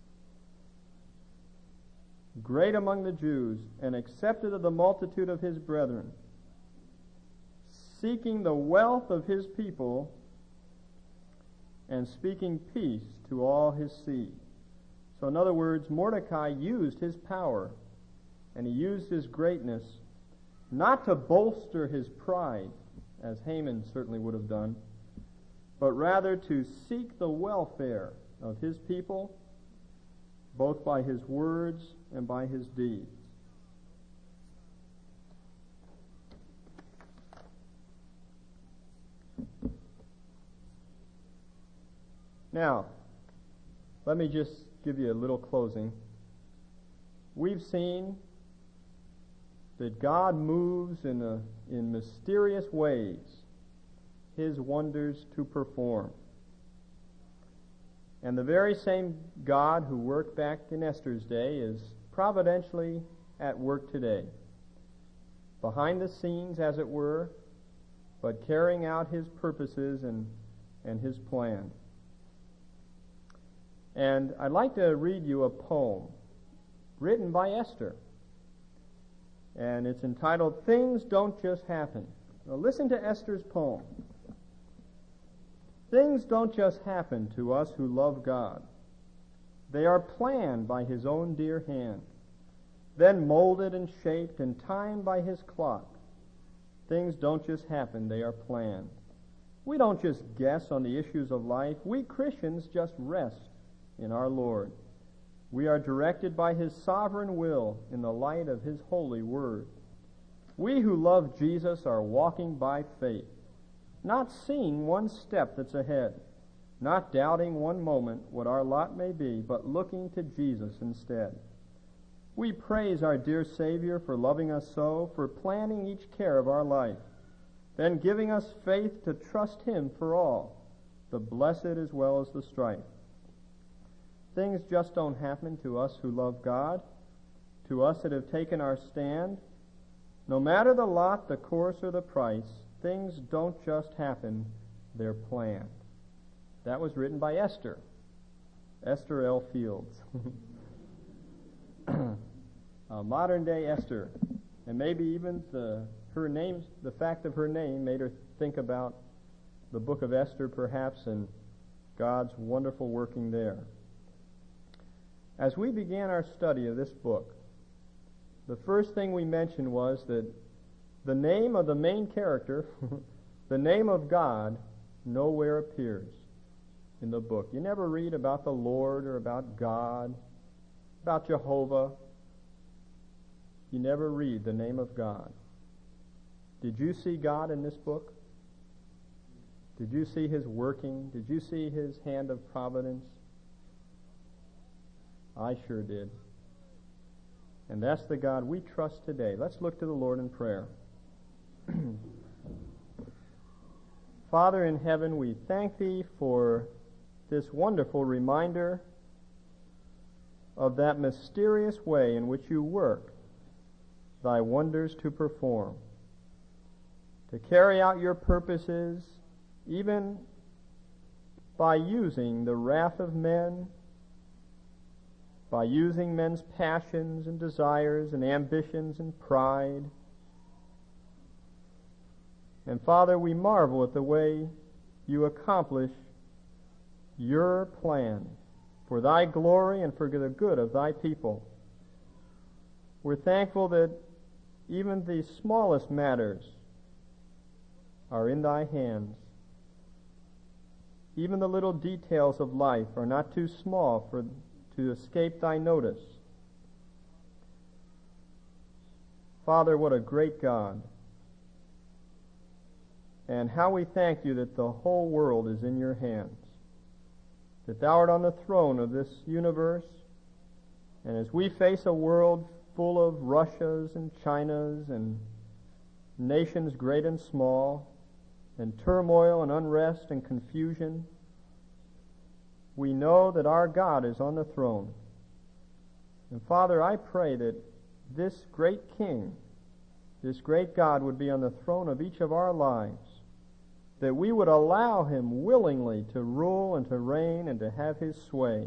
Great among the Jews, and accepted of the multitude of his brethren, seeking the wealth of his people, and speaking peace to all his seed. So in other words, Mordecai used his power, and he used his greatness, not to bolster his pride, as Haman certainly would have done, but rather to seek the welfare of his people, both by his words and by his deeds. Now, let me just give you a little closing. We've seen that God moves in a, in mysterious ways His wonders to perform. And the very same God who worked back in Esther's day is providentially at work today, behind the scenes, as it were, but carrying out His purposes and, and His plan. And I'd like to read you a poem written by Esther. And it's entitled, Things Don't Just Happen. Now listen to Esther's poem. Things don't just happen to us who love God. They are planned by His own dear hand, then molded and shaped and timed by His clock. Things don't just happen, they are planned. We don't just guess on the issues of life. We Christians just rest in our Lord. We are directed by His sovereign will in the light of His holy word. We who love Jesus are walking by faith, not seeing one step that's ahead, not doubting one moment what our lot may be, but looking to Jesus instead. We praise our dear Savior for loving us so, for planning each care of our life, then giving us faith to trust Him for all, the blessed as well as the strife. Things just don't happen to us who love God, to us that have taken our stand. No matter the lot, the course, or the price, things don't just happen, they're planned. That was written by Esther, Esther L. Fields. A modern-day Esther. And maybe even the, her name, the fact of her name made her think about the book of Esther, perhaps, and God's wonderful working there. As we began our study of this book, the first thing we mentioned was that the name of the main character, the name of God, nowhere appears in the book. You never read about the Lord or about God, about Jehovah. You never read the name of God. Did you see God in this book? Did you see His working? Did you see His hand of providence? I sure did. And that's the God we trust today. Let's look to the Lord in prayer. Father in heaven, we thank Thee for this wonderful reminder of that mysterious way in which You work Thy wonders to perform, to carry out Your purposes, even by using the wrath of men, by using men's passions and desires and ambitions and pride. And Father, we marvel at the way You accomplish Your plan for Thy glory and for the good of Thy people. We're thankful that even the smallest matters are in Thy hands. Even the little details of life are not too small for to escape Thy notice. Father, what a great God. And how we thank You that the whole world is in Your hands, that Thou art on the throne of this universe, and as we face a world full of Russias and Chinas and nations great and small, and turmoil and unrest and confusion, we know that our God is on the throne. And Father, I pray that this great King, this great God would be on the throne of each of our lives, that we would allow Him willingly to rule and to reign and to have His sway.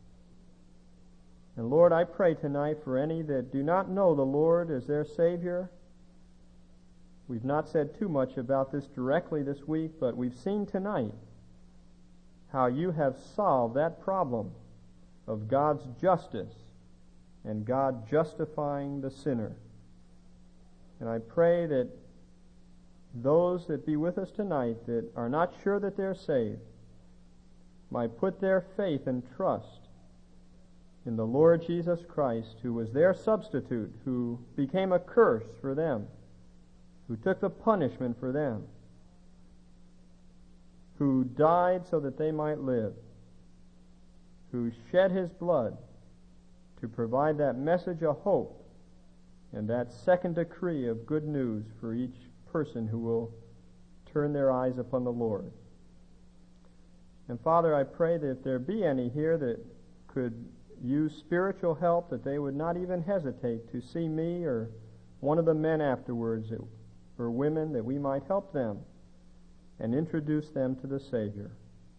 And Lord, I pray tonight for any that do not know the Lord as their Savior. We've not said too much about this directly this week, but we've seen tonight how You have solved that problem of God's justice and God justifying the sinner. And I pray that those that be with us tonight that are not sure that they're saved might put their faith and trust in the Lord Jesus Christ, who was their substitute, who became a curse for them, who took the punishment for them, who died so that they might live, who shed his blood to provide that message of hope and that second decree of good news for each person who will turn their eyes upon the Lord. And Father, I pray that if there be any here that could use spiritual help, that they would not even hesitate to see me or one of the men afterwards, that, or women, that we might help them and introduce them to the Savior.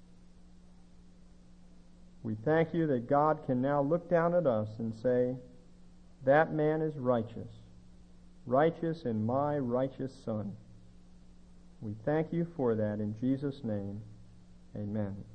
We thank you that God can now look down at us and say, that man is righteous, righteous in my righteous Son. We thank you for that in Jesus' name. Amen.